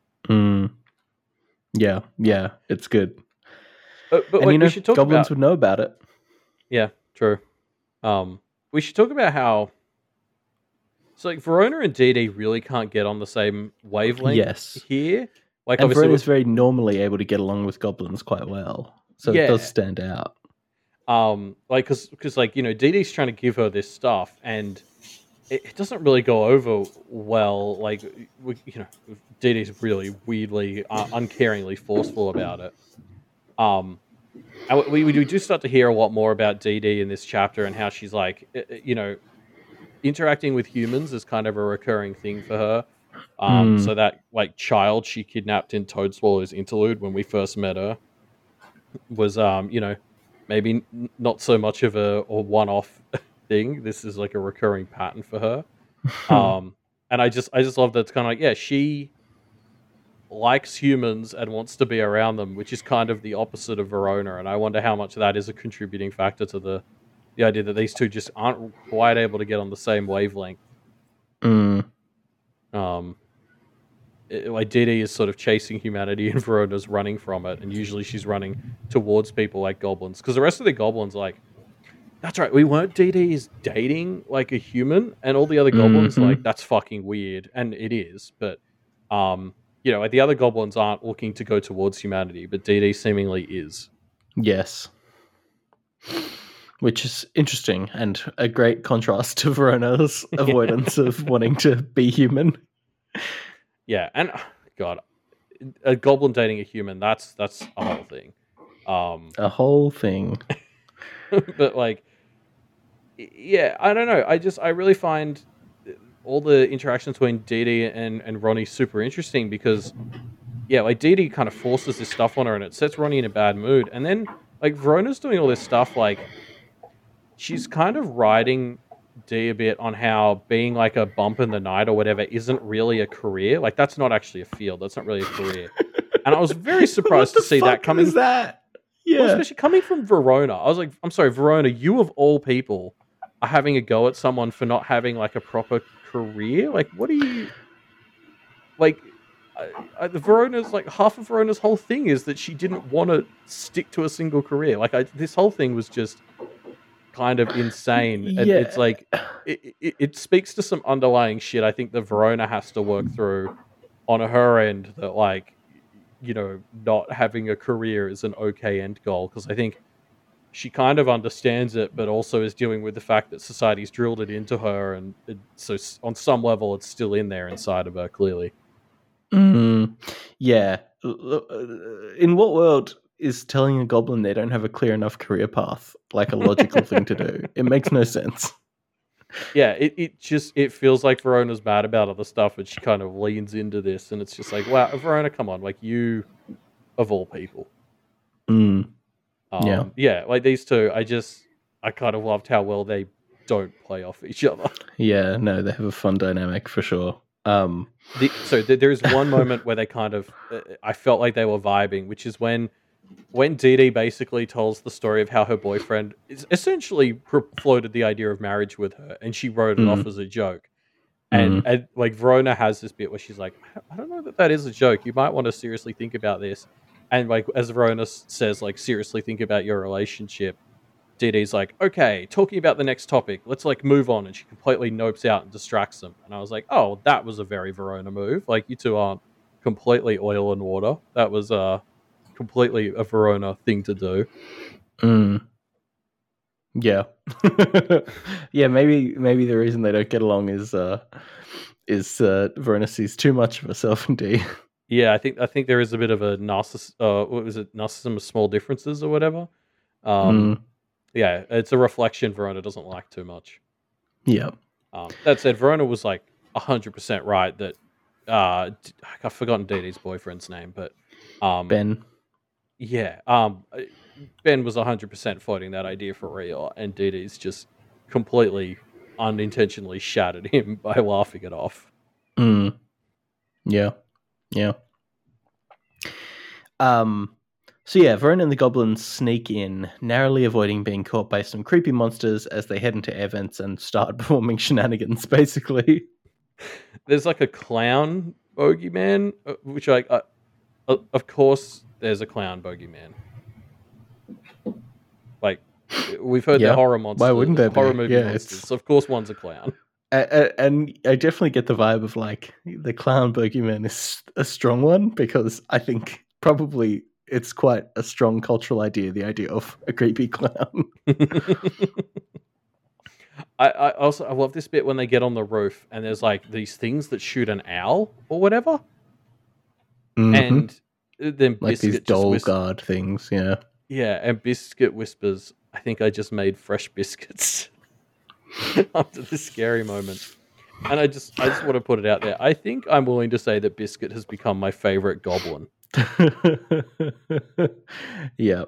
Yeah, it's good. But and, we should talk goblins would know about it. Yeah, true. We should talk about how, so, like, Verona and DD really can't get on the same wavelength here. Like, and Verona's very normally able to get along with goblins quite well, so it does stand out. Like, because like, DD's trying to give her this stuff, and it doesn't really go over well. Like, DD's really weirdly, uncaringly forceful about it. And we do start to hear a lot more about DD in this chapter, and how she's, like, interacting with humans is kind of a recurring thing for her. So that, like, child she kidnapped in Toadswallow's interlude when we first met her was, maybe not so much of a one-off thing. This is like a recurring pattern for her. And I just love that it's kind of like, yeah, she likes humans and wants to be around them, which is kind of the opposite of Verona. And I wonder how much of that is a contributing factor to the idea that these two just aren't quite able to get on the same wavelength. Like, DD is sort of chasing humanity and Verona's running from it, and usually she's running towards people like goblins, because the rest of the goblins, like, That's right. We weren't DDs dating like a human, and all the other goblins like that's fucking weird, and it is. But like the other goblins aren't looking to go towards humanity, but DD seemingly is. Yes, which is interesting and a great contrast to Verona's avoidance of wanting to be human. Yeah, and God, a goblin dating a human—that's a whole thing. A whole thing. But like, yeah, I don't know. I really find all the interactions between Dee and Ronnie super interesting because, yeah, like Dee kind of forces this stuff on her and it sets Ronnie in a bad mood. And then like Verona's doing all this stuff, like she's kind of riding Dee a bit on how being like a bump in the night or whatever isn't really a career. Like that's not actually a field. That's not really a career. And I was very surprised to see that coming. Is that? Yeah, well, especially coming from Verona. I was like, I'm sorry, Verona, you of all people are having a go at someone for not having like a proper career. Like, what are you like? Verona's like half of Verona's whole thing is that she didn't want to stick to a single career. Like, this whole thing was just kind of insane. Yeah. It's like it speaks to some underlying shit I think that Verona has to work through on her end. That like, not having a career is an okay end goal, because I think she kind of understands it, but also is dealing with the fact that society's drilled it into her, and so on some level it's still in there inside of her, clearly. Yeah. In what world is telling a goblin they don't have a clear enough career path like a logical thing to do? It makes no sense. Yeah, it feels like Verona's bad about other stuff, and she kind of leans into this, and it's just like, wow, Verona, come on, like you, of all people. Yeah, like these two, I kind of loved how well they don't play off each other. Yeah, no, they have a fun dynamic for sure. So there is one moment where they kind of, I felt like they were vibing, which is when Dee basically tells the story of how her boyfriend is essentially floated the idea of marriage with her, and she wrote it off as a joke. And like Verona has this bit where she's like, I don't know that is a joke. You might want to seriously think about this. And like as Verona says, like, seriously think about your relationship. Dee's like, okay, talking about the next topic. Let's like move on. And she completely nopes out and distracts them. And I was like, oh, that was a very Verona move. Like, you two aren't completely oil and water. That was completely a Verona thing to do. Yeah. Yeah, maybe the reason they don't get along is Verona sees too much of herself in Dee. Yeah, I think there is a bit of a narcissism of small differences or whatever. Yeah, it's a reflection Verona doesn't like too much. Yeah. That said, Verona was like 100% right that I've forgotten Dee's boyfriend's name, but Ben. Yeah, Ben was 100% floating that idea for real, and Dee's just completely unintentionally shattered him by laughing it off. Yeah. So yeah, Verona and the goblins sneak in, narrowly avoiding being caught by some creepy monsters as they head into air vents and start performing shenanigans, basically. There's like a clown bogeyman, which of course there's a clown bogeyman. Like, we've heard the horror monsters. Why wouldn't there horror be? movie monsters. So of course one's a clown. And I definitely get the vibe of like the clown bogeyman is a strong one, because I think probably it's quite a strong cultural idea, the idea of a creepy clown. I also love this bit when they get on the roof and there's like these things that shoot an owl or whatever. And then like these doll guard things, yeah. Yeah, and Biscuit whispers, I think I just made fresh biscuits after this scary moment. And I just want to put it out there. I think I'm willing to say that Biscuit has become my favorite goblin. Yeah.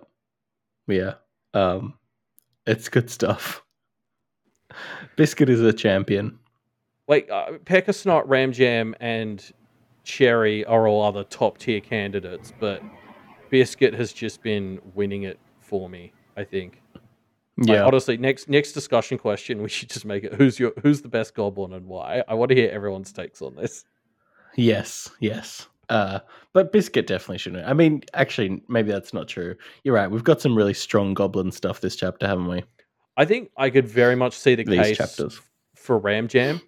It's good stuff. Biscuit is a champion. Like Pekka Snot, Ramjam, and Cherry are all other top tier candidates, but Biscuit has just been winning it for me, I think. Like, honestly, next discussion question, we should just make it who's the best goblin and why. I want to hear everyone's takes on this. Yes. But Biscuit definitely shouldn't. I mean, actually, maybe that's not true. You're right. We've got some really strong goblin stuff this chapter, haven't we? I think I could very much see the these case chapters. for Ram Jam.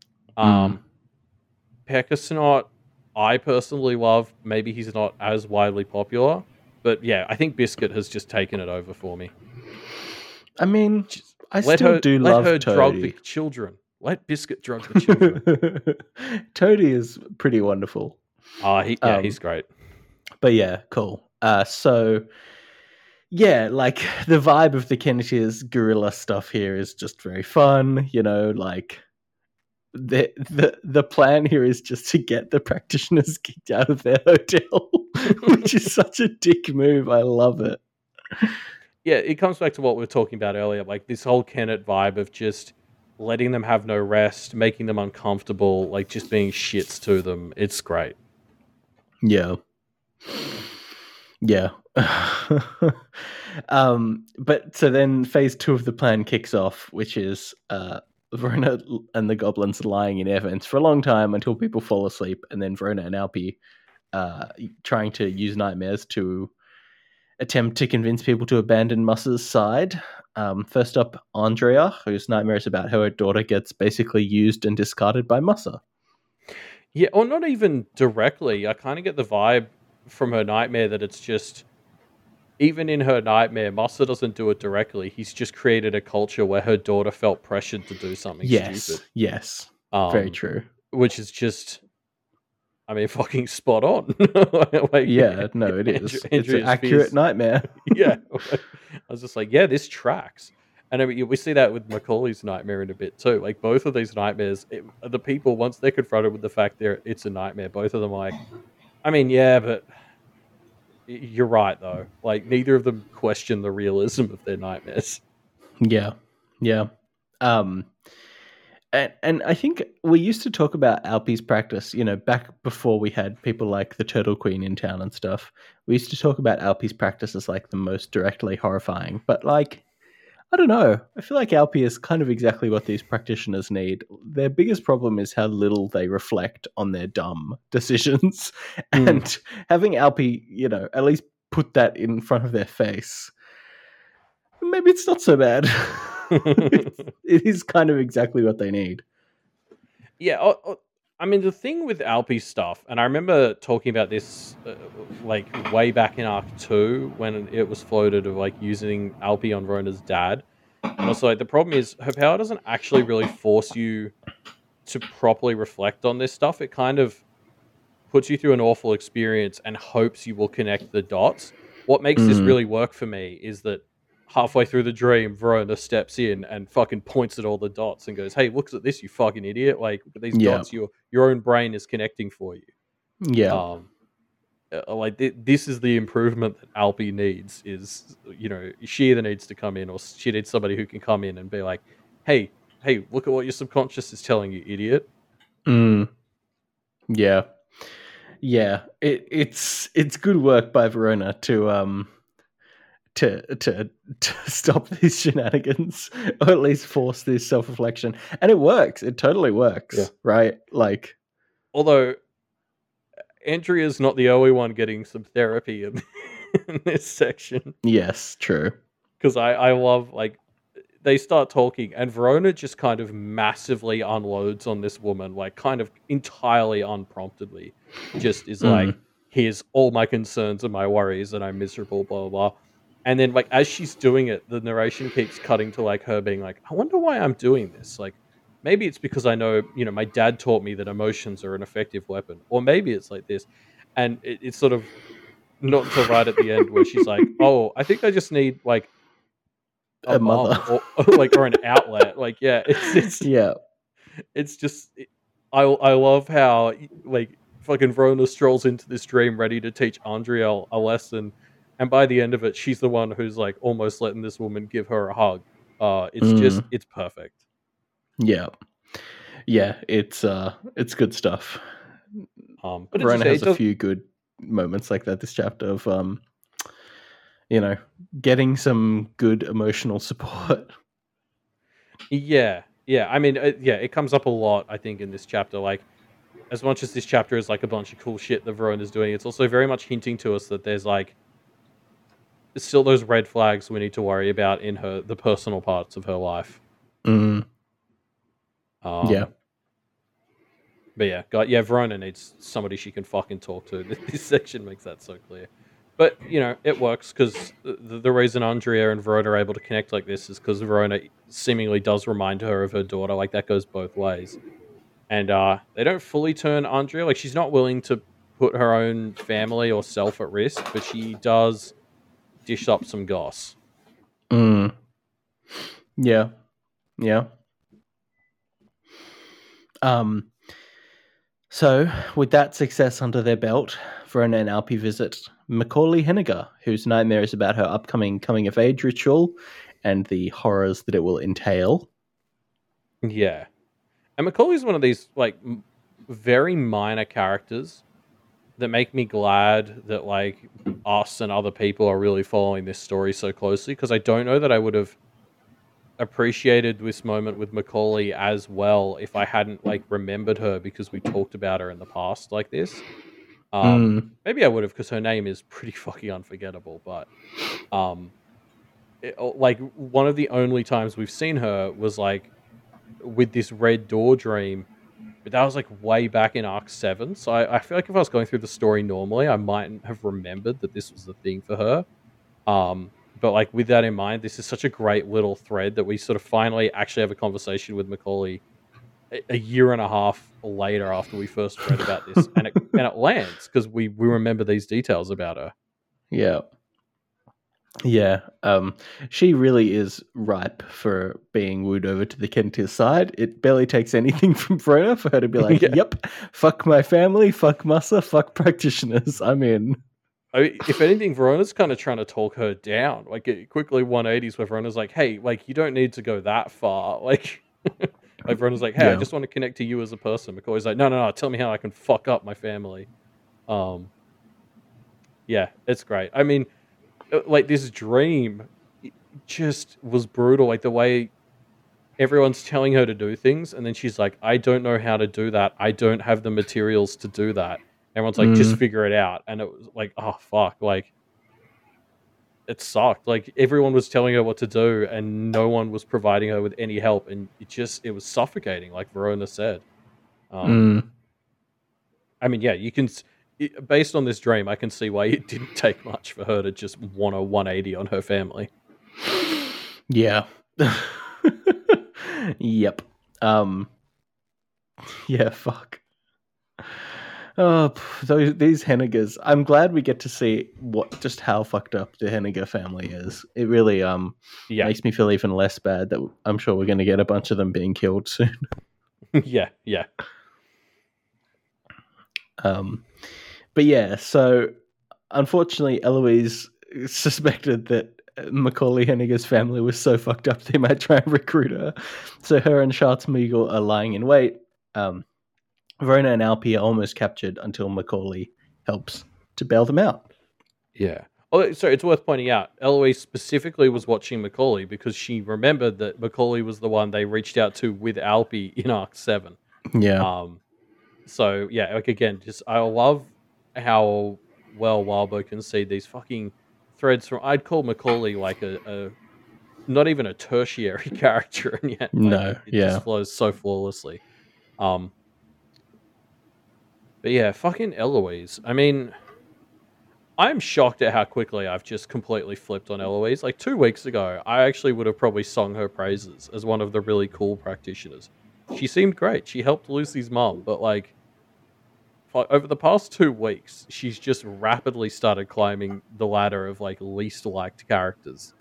Pekka I personally love. Maybe he's not as widely popular, but yeah, I think Biscuit has just taken it over for me. I mean, Just I still do love her drug Toadie. the children. Let Biscuit drug the children. Toadie is pretty wonderful. He's great. But yeah, cool. So yeah, like the vibe of the Kenneteers guerrilla stuff here is just very fun. You know, like the plan here is just to get the practitioners kicked out of their hotel, which is such a dick move. I love it. Yeah, it comes back to what we were talking about earlier, like this whole Kennet vibe of just letting them have no rest, making them uncomfortable, like just being shits to them. It's great. Yeah. Yeah. But so then phase 2 of the plan kicks off, which is Verona and the goblins lying in air vents for a long time until people fall asleep, and then Verona and Alpi trying to use nightmares to attempt to convince people to abandon Mussa's side. First up, Andrea, whose nightmare is about how her daughter gets basically used and discarded by Mussa. Yeah, or not even directly. I kind of get the vibe from her nightmare that it's just, even in her nightmare, Mussa doesn't do it directly. He's just created a culture where her daughter felt pressured to do something stupid. Yes, very true. Which is just, I mean, fucking spot on. Like, yeah, no, it is. It's an accurate nightmare. Yeah. I was just like, yeah, this tracks. And I mean, we see that with Macaulay's nightmare in a bit too. Like both of these nightmares, the people, once they're confronted with the fact it's a nightmare, both of them are like, I mean, yeah, but you're right though. Like neither of them question the realism of their nightmares. Yeah. And I think we used to talk about Alpi's practice, you know, back before we had people like the Turtle Queen in town and stuff. We used to talk about Alpi's practice as like the most directly horrifying. But like, I don't know. I feel like Alpi is kind of exactly what these practitioners need. Their biggest problem is how little they reflect on their dumb decisions. And having Alpi, you know, at least put that in front of their face, maybe it's not so bad. It is kind of exactly what they need. Yeah, I mean, the thing with Alpi's stuff, and I remember talking about this like way back in Arc 2 when it was floated of like using Alpi on Rona's dad. And also, like, the problem is her power doesn't actually really force you to properly reflect on this stuff. It kind of puts you through an awful experience and hopes you will connect the dots. What makes this really work for me is that halfway through the dream, Verona steps in and fucking points at all the dots and goes, "Hey, look at this, you fucking idiot! Like these dots, your own brain is connecting for you." Yeah. Like this is the improvement that Alpi needs. Is, you know, she either needs to come in or she needs somebody who can come in and be like, "Hey, look at what your subconscious is telling you, idiot." Yeah. It's good work by Verona to stop these shenanigans, or at least force this self-reflection, and it works. It totally works, right? Like, although Andrea's not the only one getting some therapy in this section. Yes, true. Because I love, like, they start talking and Verona just kind of massively unloads on this woman, like kind of entirely unpromptedly. Just is like, here's all my concerns and my worries and I'm miserable, blah, blah, blah. And then, like, as she's doing it, the narration keeps cutting to, like, her being like, I wonder why I'm doing this. Like, maybe it's because I know, you know, my dad taught me that emotions are an effective weapon. Or maybe it's like this. And it's sort of not until right at the end where she's like, oh, I think I just need, like, a mother. Or an outlet. Like, yeah, it's just, I love how, like, fucking Verona strolls into this dream ready to teach Andrea a lesson. And by the end of it, she's the one who's like almost letting this woman give her a hug. It's perfect. Yeah, it's good stuff. But Verona has a few good moments like that this chapter of you know, getting some good emotional support. Yeah. I mean, it comes up a lot, I think, in this chapter. Like, as much as this chapter is like a bunch of cool shit that Verona's doing, it's also very much hinting to us that there's like still those red flags we need to worry about in the personal parts of her life. Yeah. But yeah, Verona needs somebody she can fucking talk to. This section makes that so clear. But, it works because the reason Andrea and Verona are able to connect like this is because Verona seemingly does remind her of her daughter. Like, that goes both ways. And they don't fully turn Andrea. Like, she's not willing to put her own family or self at risk, but she does dish up some goss. Yeah. So, with that success under their belt, Verona and Alpi visit Macaulay Henniger, whose nightmare is about her upcoming coming-of-age ritual and the horrors that it will entail. Yeah. And Macaulay's one of these, like, very minor characters that make me glad that, like, us and other people are really following this story so closely, because I don't know that I would have appreciated this moment with Macaulay as well if I hadn't, like, remembered her because we talked about her in the past like this. Maybe I would have, because her name is pretty fucking unforgettable, but like, one of the only times we've seen her was, like, with this Red Door dream, but that was, like, way back in Arc 7, so I feel like if I was going through the story normally, I might have remembered that this was the thing for her. But, like, with that in mind, this is such a great little thread that we sort of finally actually have a conversation with Macaulay a year and a half later after we first read about this, and it lands because we remember these details about her. Yeah. She really is ripe for being wooed over to the Kentir side. It barely takes anything from Verona for her to be like, yep, fuck my family, fuck Massa, fuck practitioners, I'm in. If anything, Verona's kind of trying to talk her down. Like, it quickly 180s where Verona's like, hey, like, you don't need to go that far. Like, like Verona's like, hey, I just want to connect to you as a person. McCoy's like, no, tell me how I can fuck up my family. Yeah, it's great. I mean, like, this dream just was brutal. Like, the way everyone's telling her to do things, and then she's like, I don't know how to do that. I don't have the materials to do that. Everyone's like, just figure it out. And it was like, oh, fuck. Like, it sucked. Like, everyone was telling her what to do, and no one was providing her with any help. And it was suffocating, like Verona said. I mean, yeah, you can, based on this dream, I can see why it didn't take much for her to just want a 180 on her family. Yeah. Yep. Yeah, fuck. Oh, these Hennigers. I'm glad we get to see just how fucked up the Henniger family is. It really makes me feel even less bad that I'm sure we're going to get a bunch of them being killed soon. Yeah. But yeah, so unfortunately Eloise suspected that Macaulay Henniger's family was so fucked up they might try and recruit her. So her and Schwarzenegger are lying in wait. Verona and Alpi are almost captured until Macaulay helps to bail them out. Yeah. Oh, so it's worth pointing out, Eloise specifically was watching Macaulay because she remembered that Macaulay was the one they reached out to with Alpi in Arc 7. Yeah. So, yeah, like, again, I love how well Wildbow can see these fucking threads from... I'd call Macaulay like a not even a tertiary character, and yet it just flows so flawlessly. But yeah, fucking Eloise. I mean, I'm shocked at how quickly I've just completely flipped on Eloise. Like, 2 weeks ago, I actually would have probably sung her praises as one of the really cool practitioners. She seemed great. She helped Lucy's mom, but, like, over the past 2 weeks, she's just rapidly started climbing the ladder of, like, least liked characters.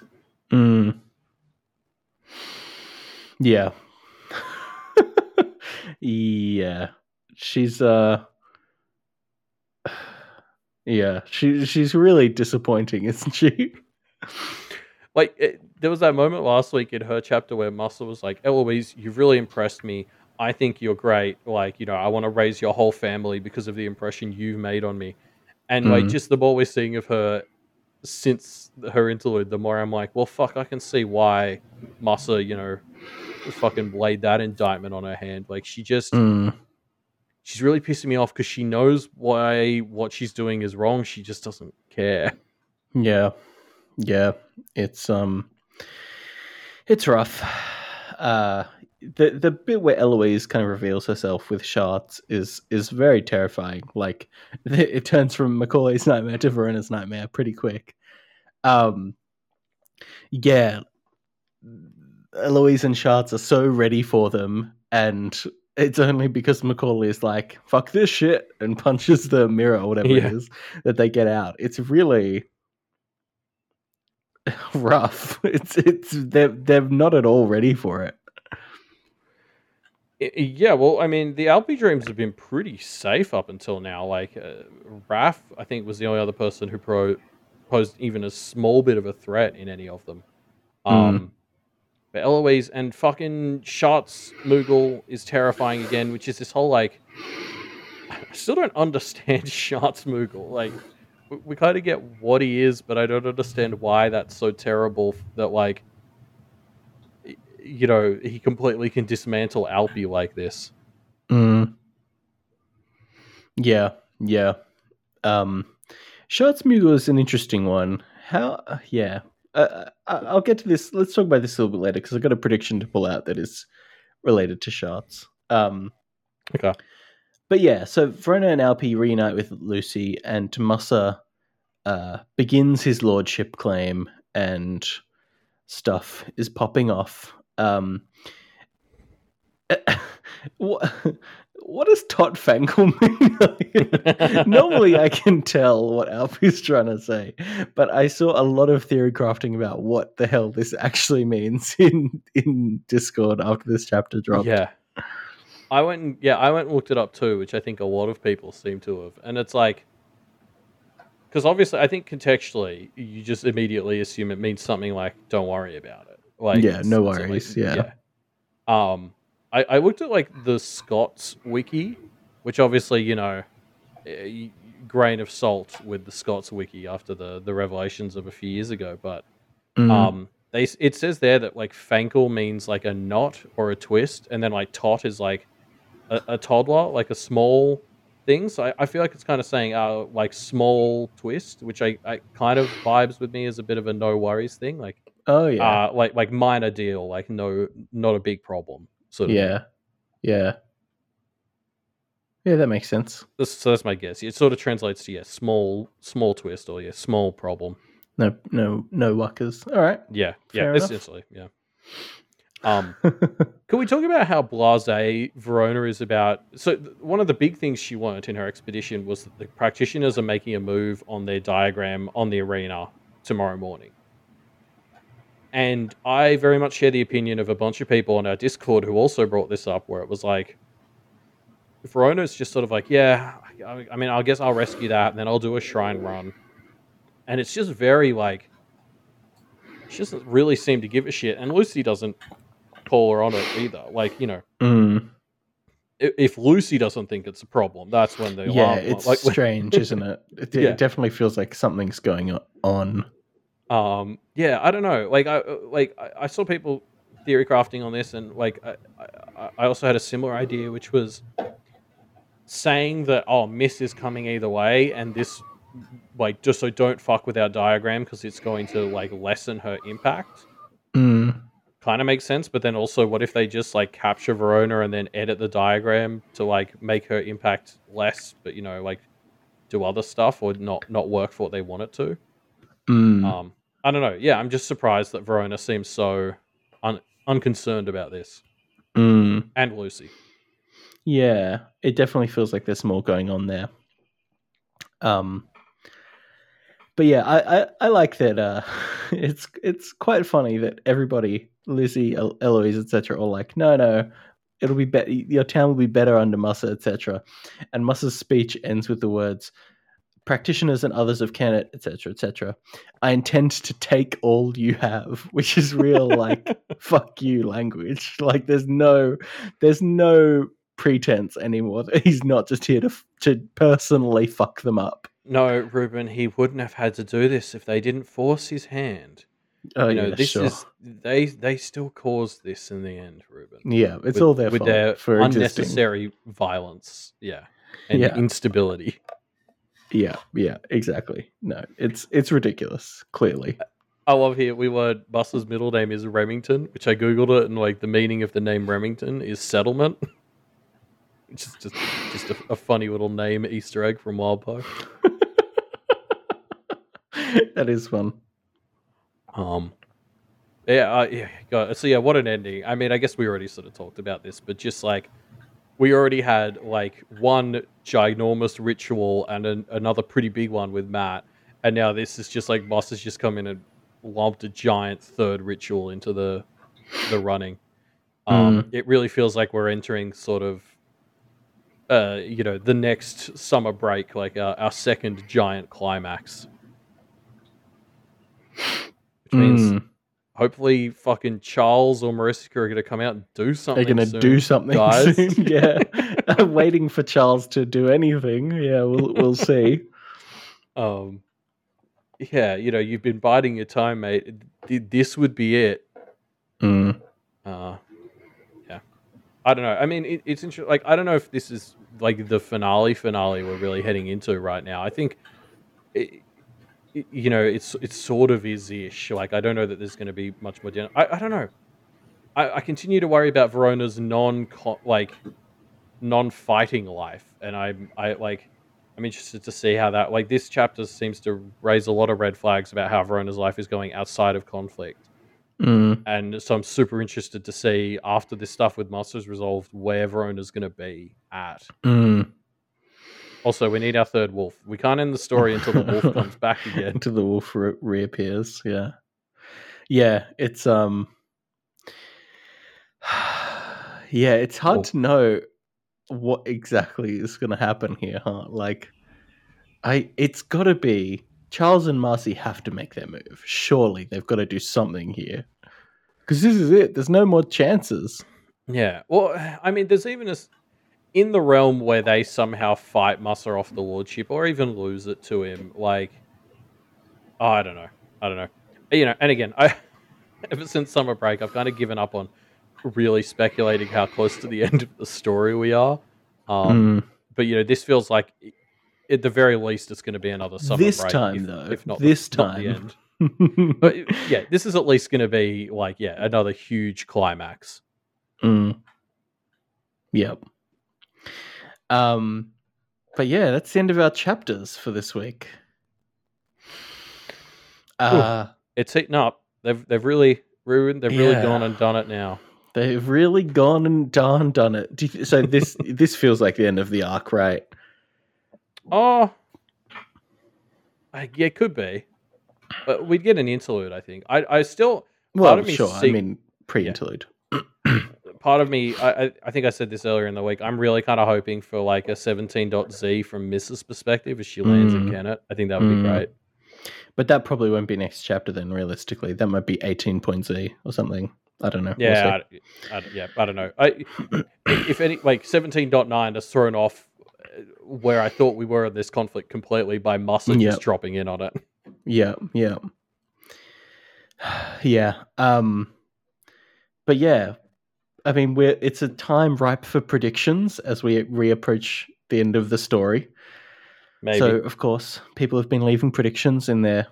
Yeah. Yeah. She's yeah, she's really disappointing, isn't she? Like, there was that moment last week in her chapter where Muscle was like, Eloise, you've really impressed me. I think you're great. Like, I want to raise your whole family because of the impression you've made on me. And, like, just the more we're seeing of her since her interlude, the more I'm like, well, fuck, I can see why Massa, fucking laid that indictment on her hand. Like, she just... She's really pissing me off because she knows what she's doing is wrong. She just doesn't care. Yeah. It's rough. The bit where Eloise kind of reveals herself with shards is very terrifying. Like it turns from Macaulay's nightmare to Verona's nightmare pretty quick. Yeah, Eloise and Shards are so ready for them, and it's only because Macaulay is like, fuck this shit, and punches the mirror or whatever it is, that they get out. It's really rough. They're not at all ready for it. Yeah, well, I mean, the Alpi dreams have been pretty safe up until now. Like, Raph, I think, was the only other person who posed even a small bit of a threat in any of them. But Eloise and fucking Shots Moogle is terrifying again, which is this whole, like, I still don't understand Shots Moogle. Like, we kind of get what he is, but I don't understand why that's so terrible that, like, you know, he completely can dismantle Alpi like this. Yeah. Shots Moogle is an interesting one. I'll get to this. Let's talk about this a little bit later because I've got a prediction to pull out that is related to Shots. Okay. But yeah, so Verona and Alpi reunite with Lucy, and Musa begins his lordship claim, and stuff is popping off. What does Tot Fankel mean? Normally I can tell what Alfie's trying to say, but I saw a lot of theory crafting about what the hell this actually means in Discord after this chapter dropped. Yeah. I went and looked it up too, which I think a lot of people seem to have. And it's like, because obviously I think contextually you just immediately assume it means something like, don't worry about it. Like, yeah, no worries. Yeah. I looked at like the Scots wiki, which obviously, you know, grain of salt with the Scots wiki after the revelations of a few years ago, but it says there that like Fankel means like a knot or a twist, and then like tot is like a toddler, like a small thing. So I feel like it's kind of saying like small twist, which I kind of vibes with me as a bit of a no worries thing, like like minor deal, like no, not a big problem. Sort of yeah, that makes sense. So that's my guess. It sort of translates to small twist or small problem. No wuckers. All right. Yeah, essentially, yeah. Can we talk about how blasé Verona is about? So one of the big things she learned in her expedition was that the practitioners are making a move on their diagram on the arena tomorrow morning. And I very much share the opinion of a bunch of people on our Discord who also brought this up, where it was like, Verona's just sort of like, yeah, I mean, I guess I'll rescue that, and then I'll do a shrine run. And it's just very like, she doesn't really seem to give a shit. And Lucy doesn't call her on it either. Like, you know, if Lucy doesn't think it's a problem, that's when they it's like, strange, isn't it? It definitely feels like something's going on. I don't know. Like I saw people theory crafting on this, and like I also had a similar idea, which was saying that Miss is coming either way, and this like just so don't fuck with our diagram because it's going to like lessen her impact. Kind of makes sense, but then also, what if they just like capture Verona and then edit the diagram to like make her impact less, but you know, like do other stuff or not work for what they want it to? I don't know. Yeah, I'm just surprised that Verona seems so unconcerned about this. And Lucy. Yeah, it definitely feels like there's more going on there. But yeah, I like that. It's quite funny that everybody, Lucy, Eloise, etc., all like, no, it'll be better. Your town will be better under Musa, etc. And Musa's speech ends with the words, "Practitioners and others of Kennet, etc., etc. I intend to take all you have," which is real like fuck you language. Like there's no pretense anymore. He's not just here to personally fuck them up. No, Ruben, he wouldn't have had to do this if they didn't force his hand. Is they still caused this in the end, Ruben. Yeah, it's all their fault their for unnecessary violence. Yeah, and instability. Yeah, exactly. No, it's ridiculous. Clearly, I love here. We learned Buster's middle name is Remington, which I googled it, and like the meaning of the name Remington is settlement. Which is just a funny little name Easter egg from Wildbow. That is fun. Yeah. God. So yeah, what an ending. I mean, I guess we already sort of talked about this, but just like we already had like one ginormous ritual and another pretty big one with Matt, and now this is just like Boss has just come in and lumped a giant third ritual into the running. It really feels like we're entering sort of the next summer break, like our second giant climax. Which means hopefully fucking Charles or Marissa are going to come out and do something. They're going to do something guys. soon. Yeah. I'm waiting for Charles to do anything. Yeah, we'll see. Yeah, you've been biding your time, mate. This would be it. Yeah. I don't know. I mean, it's interesting. Like, I don't know if this is like the finale we're really heading into right now. I think, it's sort of is-ish. Like, I don't know that there's going to be much more. I don't know. I continue to worry about Verona's non-fighting life, and I'm interested to see how that, like, this chapter seems to raise a lot of red flags about how Verona's life is going outside of conflict. And so I'm super interested to see after this stuff with Masters resolved where Verona's going to be at. Also, we need our third wolf. We can't end the story until the wolf comes back again. Until the wolf reappears. Yeah. It's yeah, it's hard to know what exactly is going to happen here, huh? Like, it's got to be Charles and Marcy have to make their move. Surely they've got to do something here. Because this is it. There's no more chances. Yeah. Well, I mean, there's even in the realm where they somehow fight Musser off the lordship or even lose it to him. Like, I don't know. And again, ever since summer break, I've kind of given up on really speculating how close to the end of the story we are. But this feels like, at the very least, it's going to be another summer break. This time, though. If not this time. Not the end. But yeah, this is at least going to be like, another huge climax. Yep. But yeah, that's the end of our chapters for this week. It's heating up. They've really ruined. They've really gone and done it now. They've really gone and done it. So this feels like the end of the arc, right? Oh, yeah, it could be. But we'd get an interlude, I think. I still... Well, sure. I mean, pre-interlude. Yeah. Part of me... I think I said this earlier in the week. I'm really kind of hoping for like a 17.Z from Mrs.'s perspective as she lands in Kennet. I think that would be great. But that probably won't be next chapter then, realistically. That might be 18.Z or something. I don't know. Yeah, I don't know. If any... Like, 17.9 is thrown off where I thought we were in this conflict completely by Musser just dropping in on it. Yeah. But yeah, I mean, it's a time ripe for predictions as we reapproach the end of the story. Maybe. So, of course, people have been leaving predictions in their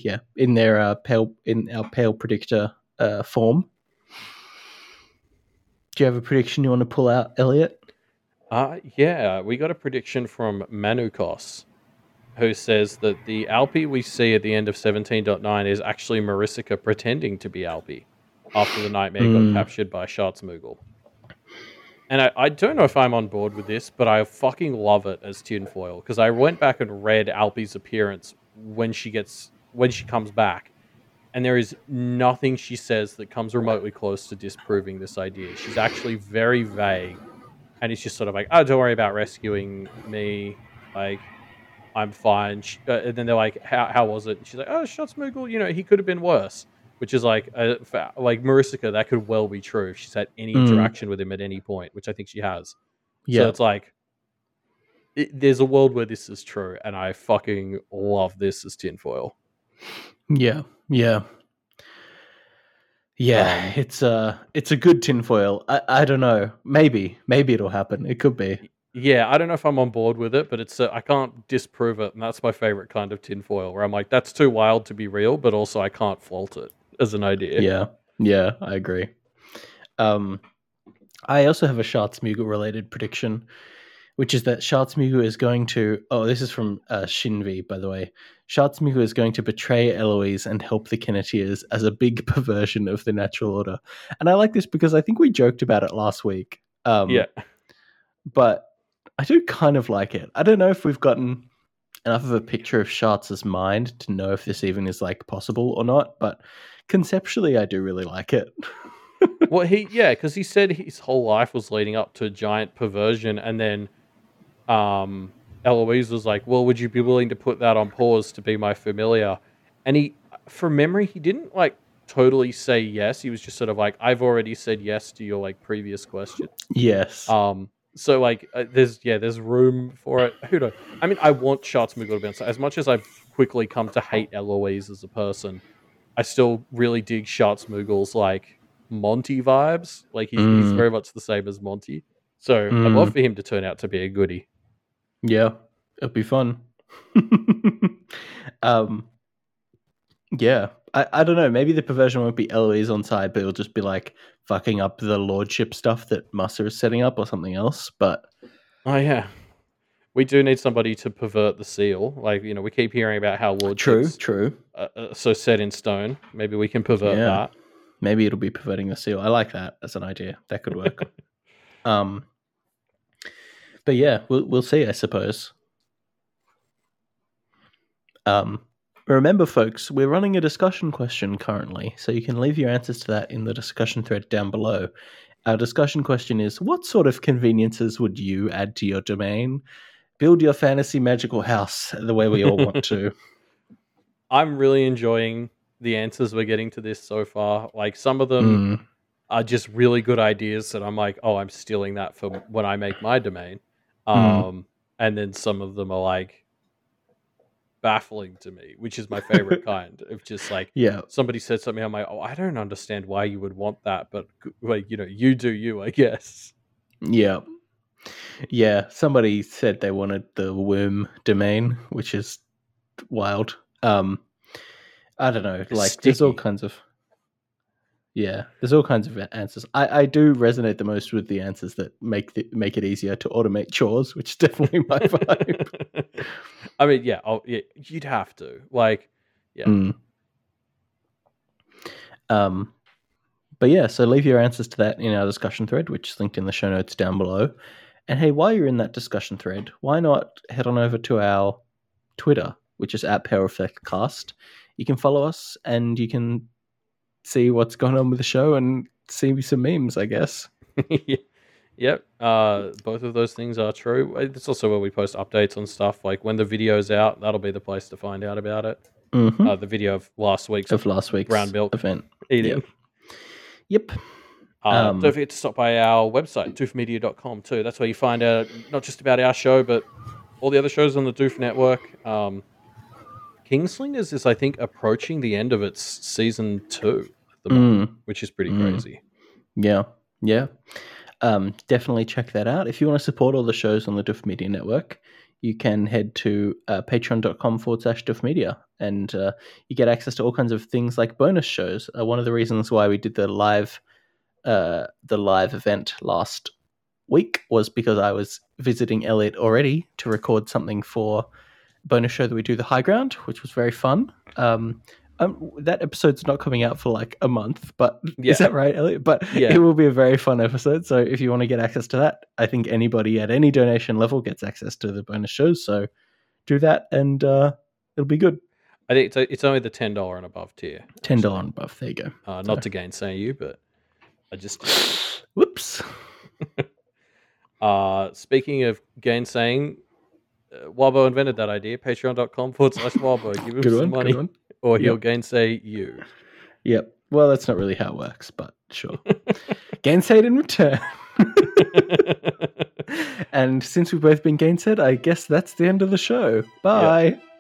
pale predictor form. Do you have a prediction you want to pull out, Elliot? Yeah, we got a prediction from Manukos, who says that the Alpi we see at the end of 17.9 is actually Marisica pretending to be Alpi after the Nightmare got captured by Schatzmugel. And I don't know if I'm on board with this, but I fucking love it as tinfoil, because I went back and read Alpi's appearance when she comes back, and there is nothing she says that comes remotely close to disproving this idea. She's actually very vague, and it's just sort of like, oh, don't worry about rescuing me, like, I'm fine. And then they're like, how was it? And she's like, oh, Schatzmugel, he could have been worse. Which is like Marisica, that could well be true if she's had any interaction with him at any point, which I think she has. Yeah. So it's like, there's a world where this is true, and I fucking love this as tinfoil. Yeah. It's a good tinfoil. I don't know. Maybe it'll happen. It could be. Yeah, I don't know if I'm on board with it, but it's I can't disprove it, and that's my favorite kind of tinfoil, where I'm like, that's too wild to be real, but also I can't fault it as an idea. Yeah, I agree. I also have a Schwarzenegger related prediction, which is that Schwarzenegger is going to. Oh, this is from Shinvi, by the way. Schwarzenegger is going to betray Eloise and help the Kinetiers as a big perversion of the natural order. And I like this because I think we joked about it last week. Yeah. But I do kind of like it. I don't know if we've gotten enough of a picture of Schartz's mind to know if this even is like possible or not, but conceptually I do really like it. Well, because he said his whole life was leading up to a giant perversion, and then Eloise was like, well, would you be willing to put that on pause to be my familiar? And he, from memory, he didn't like totally say yes. He was just sort of like, I've already said yes to your like previous questions. Yes. So like, there's room for it. Who knows? I mean, I want Schwarzenegger to be on side. As much as I've quickly come to hate Eloise as a person, I still really dig Schwarzenegger's like Monty vibes. Like he's very much the same as Monty. So I'd love for him to turn out to be a goodie. Yeah, it'll be fun. Yeah, I don't know. Maybe the perversion won't be Eloise on side, but it'll just be like fucking up the lordship stuff that Massa is setting up or something else. But oh yeah, we do need somebody to pervert the seal. Like we keep hearing about how lordship's true, so set in stone. Maybe we can pervert that. Maybe it'll be perverting the seal. I like that as an idea. That could work. But yeah, we'll see, I suppose. Remember, folks, we're running a discussion question currently, so you can leave your answers to that in the discussion thread down below. Our discussion question is, what sort of conveniences would you add to your domain? Build your fantasy magical house the way we all want to. I'm really enjoying the answers we're getting to this so far. Like, some of them are just really good ideas that I'm like, oh, I'm stealing that for when I make my domain. And then some of them are like baffling to me, which is my favorite kind of just like, somebody said something, I'm like, oh, I don't understand why you would want that, but like, you do you, I guess. Yeah, somebody said they wanted the worm domain, which is wild. I don't know, like sticky. There's all kinds of answers. I do resonate the most with the answers that make it easier to automate chores, which is definitely my vibe. I mean, you'd have to. Like, But yeah, so leave your answers to that in our discussion thread, which is linked in the show notes down below. And hey, while you're in that discussion thread, why not head on over to our Twitter, which is @PowerEffectCast. You can follow us and you can see what's going on with the show and see some memes, I guess. Yep. Both of those things are true. It's also where we post updates on stuff. Like when the video's out, that'll be the place to find out about it. The video of last week's brown milk event eating. Yep. Don't forget to stop by our website, doofmedia.com too. That's where you find out not just about our show, but all the other shows on the Doof Network. Kingslingers is, I think, approaching the end of its season 2 at the moment, which is pretty crazy. Yeah. Definitely check that out. If you want to support all the shows on the Doof Media Network, you can head to patreon.com/doofmedia, and you get access to all kinds of things like bonus shows. One of the reasons why we did the live event last week was because I was visiting Elliot already to record something for bonus show that we do, The High Ground, which was very fun. That episode's not coming out for like a month, but is that right, Elliot? But it will be a very fun episode. So if you want to get access to that, I think anybody at any donation level gets access to the bonus shows. So do that and it'll be good. I think it's only the $10 and above tier. $10 and above. There you go. Not to gainsay you, but I just... Whoops. Speaking of gainsaying, Wabo invented that idea. Patreon.com/Wabo. Give him some money, or he'll gainsay you. Yep. Well, that's not really how it works, but sure. Gainsayed in return. And since we've both been gainsayed, I guess that's the end of the show. Bye. Yep.